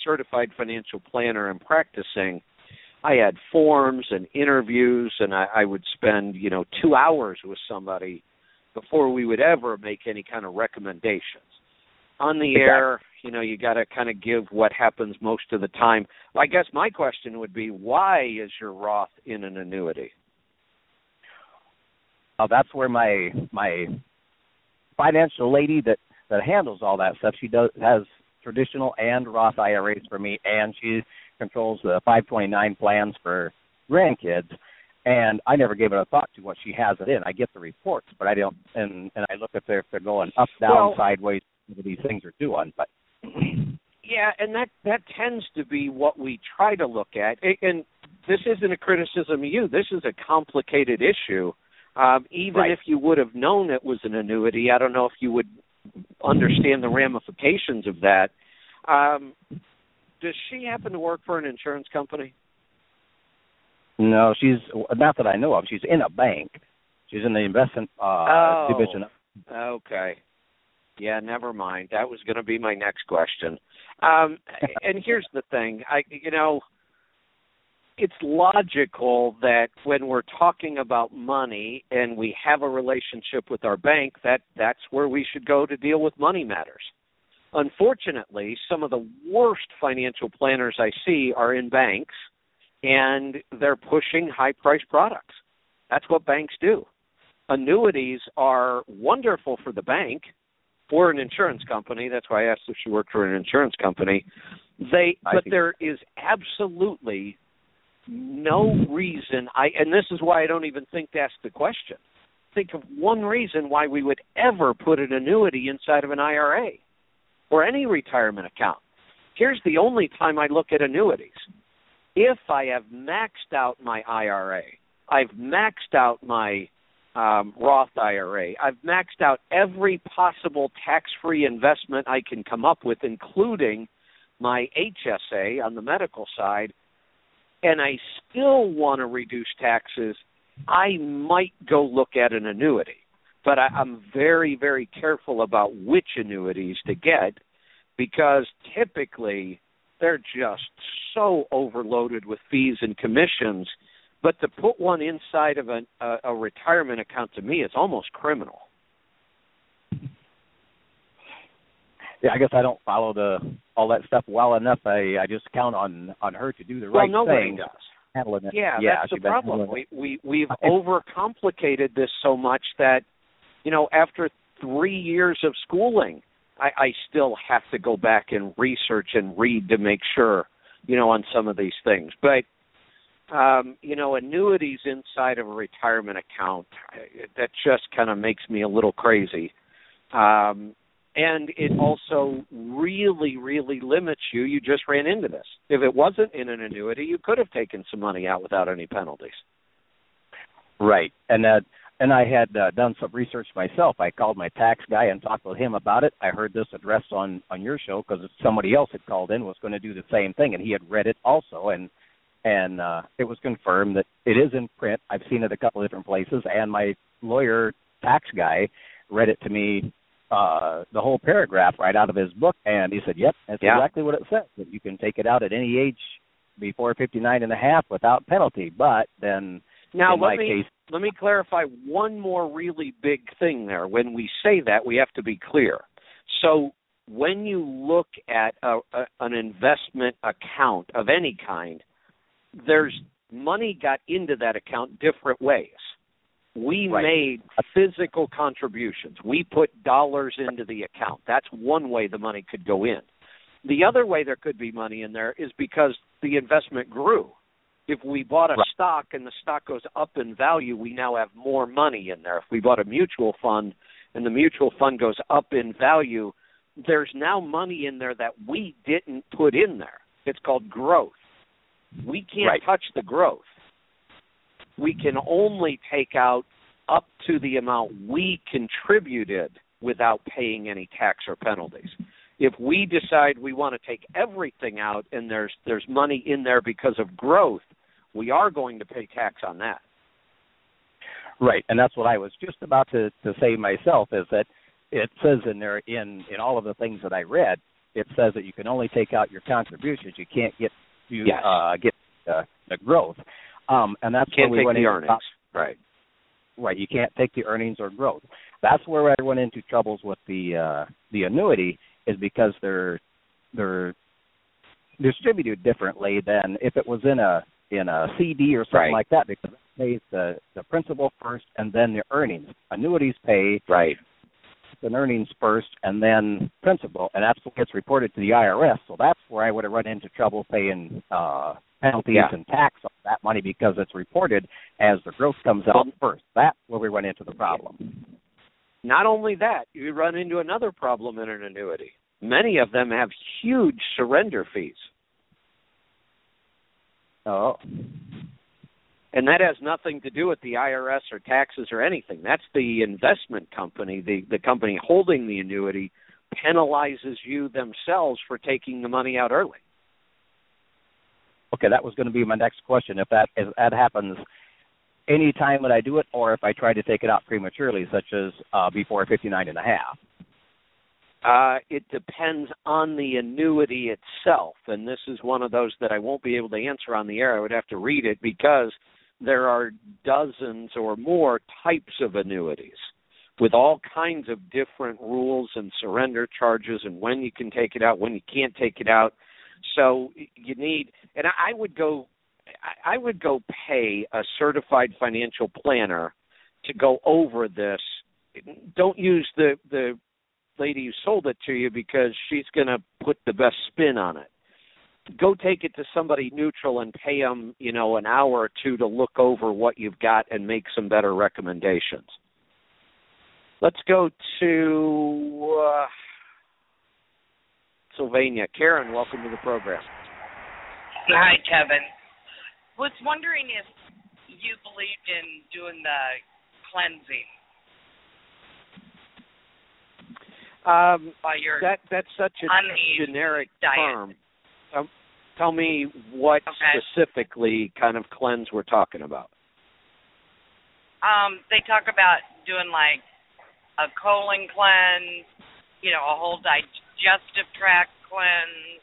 certified financial planner and practicing, I had forms and interviews, and I, I would spend, you know, two hours with somebody before we would ever make any kind of recommendations. On the air, you know, you got to kind of give what happens most of the time. I guess my question would be, why is your Roth in an annuity? Uh, that's where my my financial lady that, that handles all that stuff, she does has traditional and Roth I R As for me, and she controls the five twenty-nine plans for grandkids. And I never gave it a thought to what she has it in. I get the reports, but I don't, and, and I look at their, if they're going up, down, well, sideways, what these things are doing. But yeah, and that, that tends to be what we try to look at. And this isn't a criticism of you. This is a complicated issue. Um, even right. if you would have known it was an annuity, I don't know if you would understand the ramifications of that. Um, does she happen to work for an insurance company? No, she's not that I know of. She's in a bank. She's in the investment uh, oh, division. Okay. Yeah, never mind. That was going to be my next question. Um, and here's the thing. I, you know, it's logical that when we're talking about money and we have a relationship with our bank, that that's where we should go to deal with money matters. Unfortunately, some of the worst financial planners I see are in banks, and they're pushing high-priced products. That's what banks do. Annuities are wonderful for the bank or an insurance company. That's why I asked if she worked for an insurance company. They, but there is absolutely no reason, I, and this is why I don't even think that's the question. Think of one reason why we would ever put an annuity inside of an I R A or any retirement account. Here's the only time I look at annuities. If I have maxed out my I R A, I've maxed out my um, Roth I R A, I've maxed out every possible tax-free investment I can come up with, including my H S A on the medical side, and I still want to reduce taxes, I might go look at an annuity. But I, I'm very, very careful about which annuities to get, because typically they're just so overloaded with fees and commissions. But to put one inside of a, a, a retirement account, to me, is almost criminal. Yeah, I guess I don't follow the all that stuff well enough. I, I just count on, on her to do the well, right nobody thing. does. Handling it. Yeah, yeah, that's the she's been problem. handling We, we, we've overcomplicated this so much that, you know, after three years of schooling, I, I still have to go back and research and read to make sure, you know, on some of these things. But, um, you know, annuities inside of a retirement account, that just kind of makes me a little crazy. Um, and it also really, really limits you. You just ran into this. If it wasn't in an annuity, you could have taken some money out without any penalties. Right. And that. And I had uh, done some research myself. I called my tax guy and talked with him about it. I heard this address on, on your show because somebody else had called in, was going to do the same thing, and he had read it also. And and uh, it was confirmed that it is in print. I've seen it a couple of different places, and my lawyer tax guy read it to me, uh, the whole paragraph right out of his book, and he said, yep, that's yeah. exactly what it says, that you can take it out at any age before fifty-nine and a half without penalty. But then now in let my me case, let me clarify one more really big thing there. When we say that, we have to be clear. So when you look at a, a, an investment account of any kind, there's money got into that account different ways. We right. made physical contributions. We put dollars into the account. That's one way the money could go in. The other way there could be money in there is because the investment grew. If we bought a right. stock and the stock goes up in value, we now have more money in there. If we bought a mutual fund and the mutual fund goes up in value, there's now money in there that we didn't put in there. It's called growth. We can't right. touch the growth. We can only take out up to the amount we contributed without paying any tax or penalties. If we decide we want to take everything out and there's there's money in there because of growth, we are going to pay tax on that. Right, and that's what I was just about to, to say myself, is that it says in there, in, in all of the things that I read, it says that you can only take out your contributions. You can't get you yes. uh, get uh, the growth, um, and that's can't where we take went the into earnings. Right. Right. You can't take the earnings or growth. That's where I went into troubles with the uh, the annuity, is because they're they're distributed differently than if it was in a in a C D or something right. like that, because it pays the the principal first and then the earnings. Annuities pay right. the earnings first and then principal, and that's what gets reported to the I R S. So that's where I would have run into trouble paying uh, penalties yeah. and tax on that money, because it's reported as the growth comes out first. That's where we run into the problem. Not only that, you run into another problem in an annuity. Many of them have huge surrender fees. Oh. And that has nothing to do with the I R S or taxes or anything. That's the investment company, the, the company holding the annuity, penalizes you themselves for taking the money out early. Okay, that was going to be my next question. If that if that happens any time that I do it, or if I try to take it out prematurely, such as uh, before fifty-nine and a half? Uh, it depends on the annuity itself, and this is one of those that I won't be able to answer on the air. I would have to read it, because there are dozens or more types of annuities with all kinds of different rules and surrender charges and when you can take it out, when you can't take it out. So you need, and I would go, I would go pay a certified financial planner to go over this. Don't use the, the lady who sold it to you, because she's going to put the best spin on it. Go take it to somebody neutral and pay them, you know, an hour or two to look over what you've got and make some better recommendations. Let's go to uh, Sylvania. Karen, welcome to the program. Hi, Kevin. Was wondering if you believed in doing the cleansing. Um, by your that that's such a generic diet. term. Um, tell me what okay. specifically kind of cleanse we're talking about. Um, they talk about doing like a colon cleanse, you know, a whole digestive tract cleanse.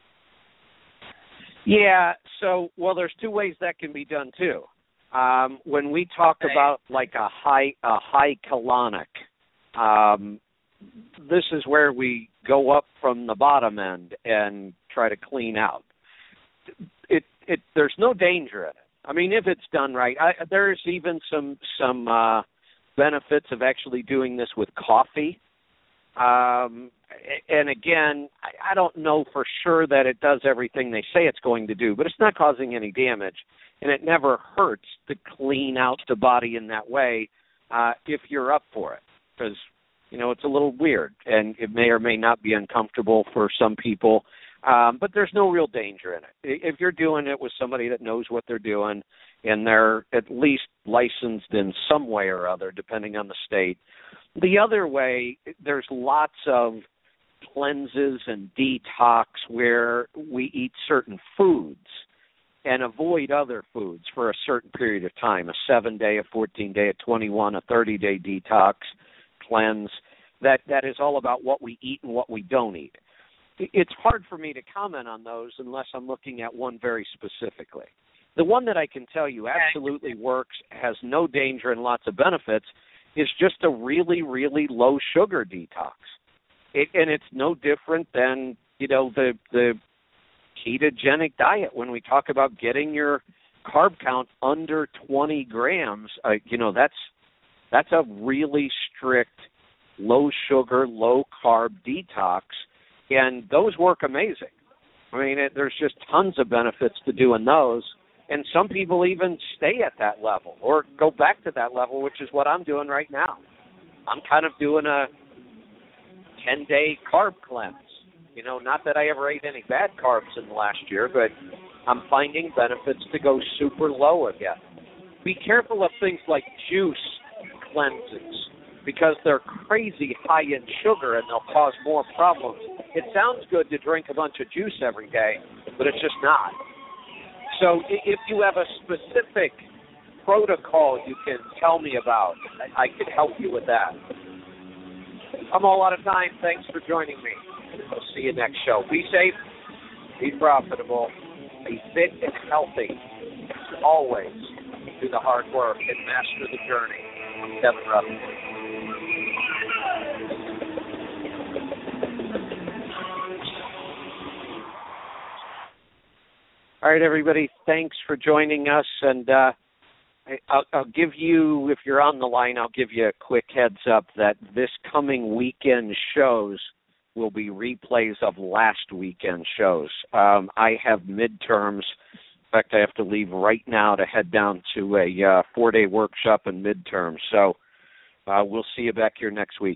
Yeah, so, well, there's two ways that can be done, too. Um, when we talk okay. about, like, a high a high colonic, um, this is where we go up from the bottom end and try to clean out. It it there's no danger in it. I mean, if it's done right, I, there's even some some uh, benefits of actually doing this with coffee. Um, and again, I, I don't know for sure that it does everything they say it's going to do, but it's not causing any damage, and it never hurts to clean out the body in that way uh, if you're up for it, because, you know, it's a little weird, and it may or may not be uncomfortable for some people, um, but there's no real danger in it. If you're doing it with somebody that knows what they're doing, and they're at least licensed in some way or other, depending on the state. The other way, there's lots of cleanses and detox where we eat certain foods and avoid other foods for a certain period of time, a seven-day, a fourteen-day, a twenty-one, a thirty-day detox cleanse. That that is all about what we eat and what we don't eat. It's hard for me to comment on those unless I'm looking at one very specifically. The one that I can tell you absolutely works, has no danger and lots of benefits, is just a really, really low sugar detox. It, and it's no different than, you know, the the ketogenic diet. When we talk about getting your carb count under twenty grams, uh, you know, that's that's a really strict low sugar, low carb detox, and those work amazing. I mean, it, there's just tons of benefits to doing those. And some people even stay at that level or go back to that level, which is what I'm doing right now. I'm kind of doing a ten-day carb cleanse. You know, not that I ever ate any bad carbs in the last year, but I'm finding benefits to go super low again. Be careful of things like juice cleanses because they're crazy high in sugar and they'll cause more problems. It sounds good to drink a bunch of juice every day, but it's just not. So if you have a specific protocol you can tell me about, I, I can help you with that. I'm all out of time. Thanks for joining me. We'll see you next show. Be safe, be profitable, be fit and healthy. Always do the hard work and master the journey. I'm Kevin Rutherford. All right, everybody, thanks for joining us. And uh, I'll, I'll give you, if you're on the line, I'll give you a quick heads up that this coming weekend shows will be replays of last weekend shows. Um, I have midterms. In fact, I have to leave right now to head down to a uh, four-day workshop in midterms. So uh, we'll see you back here next week.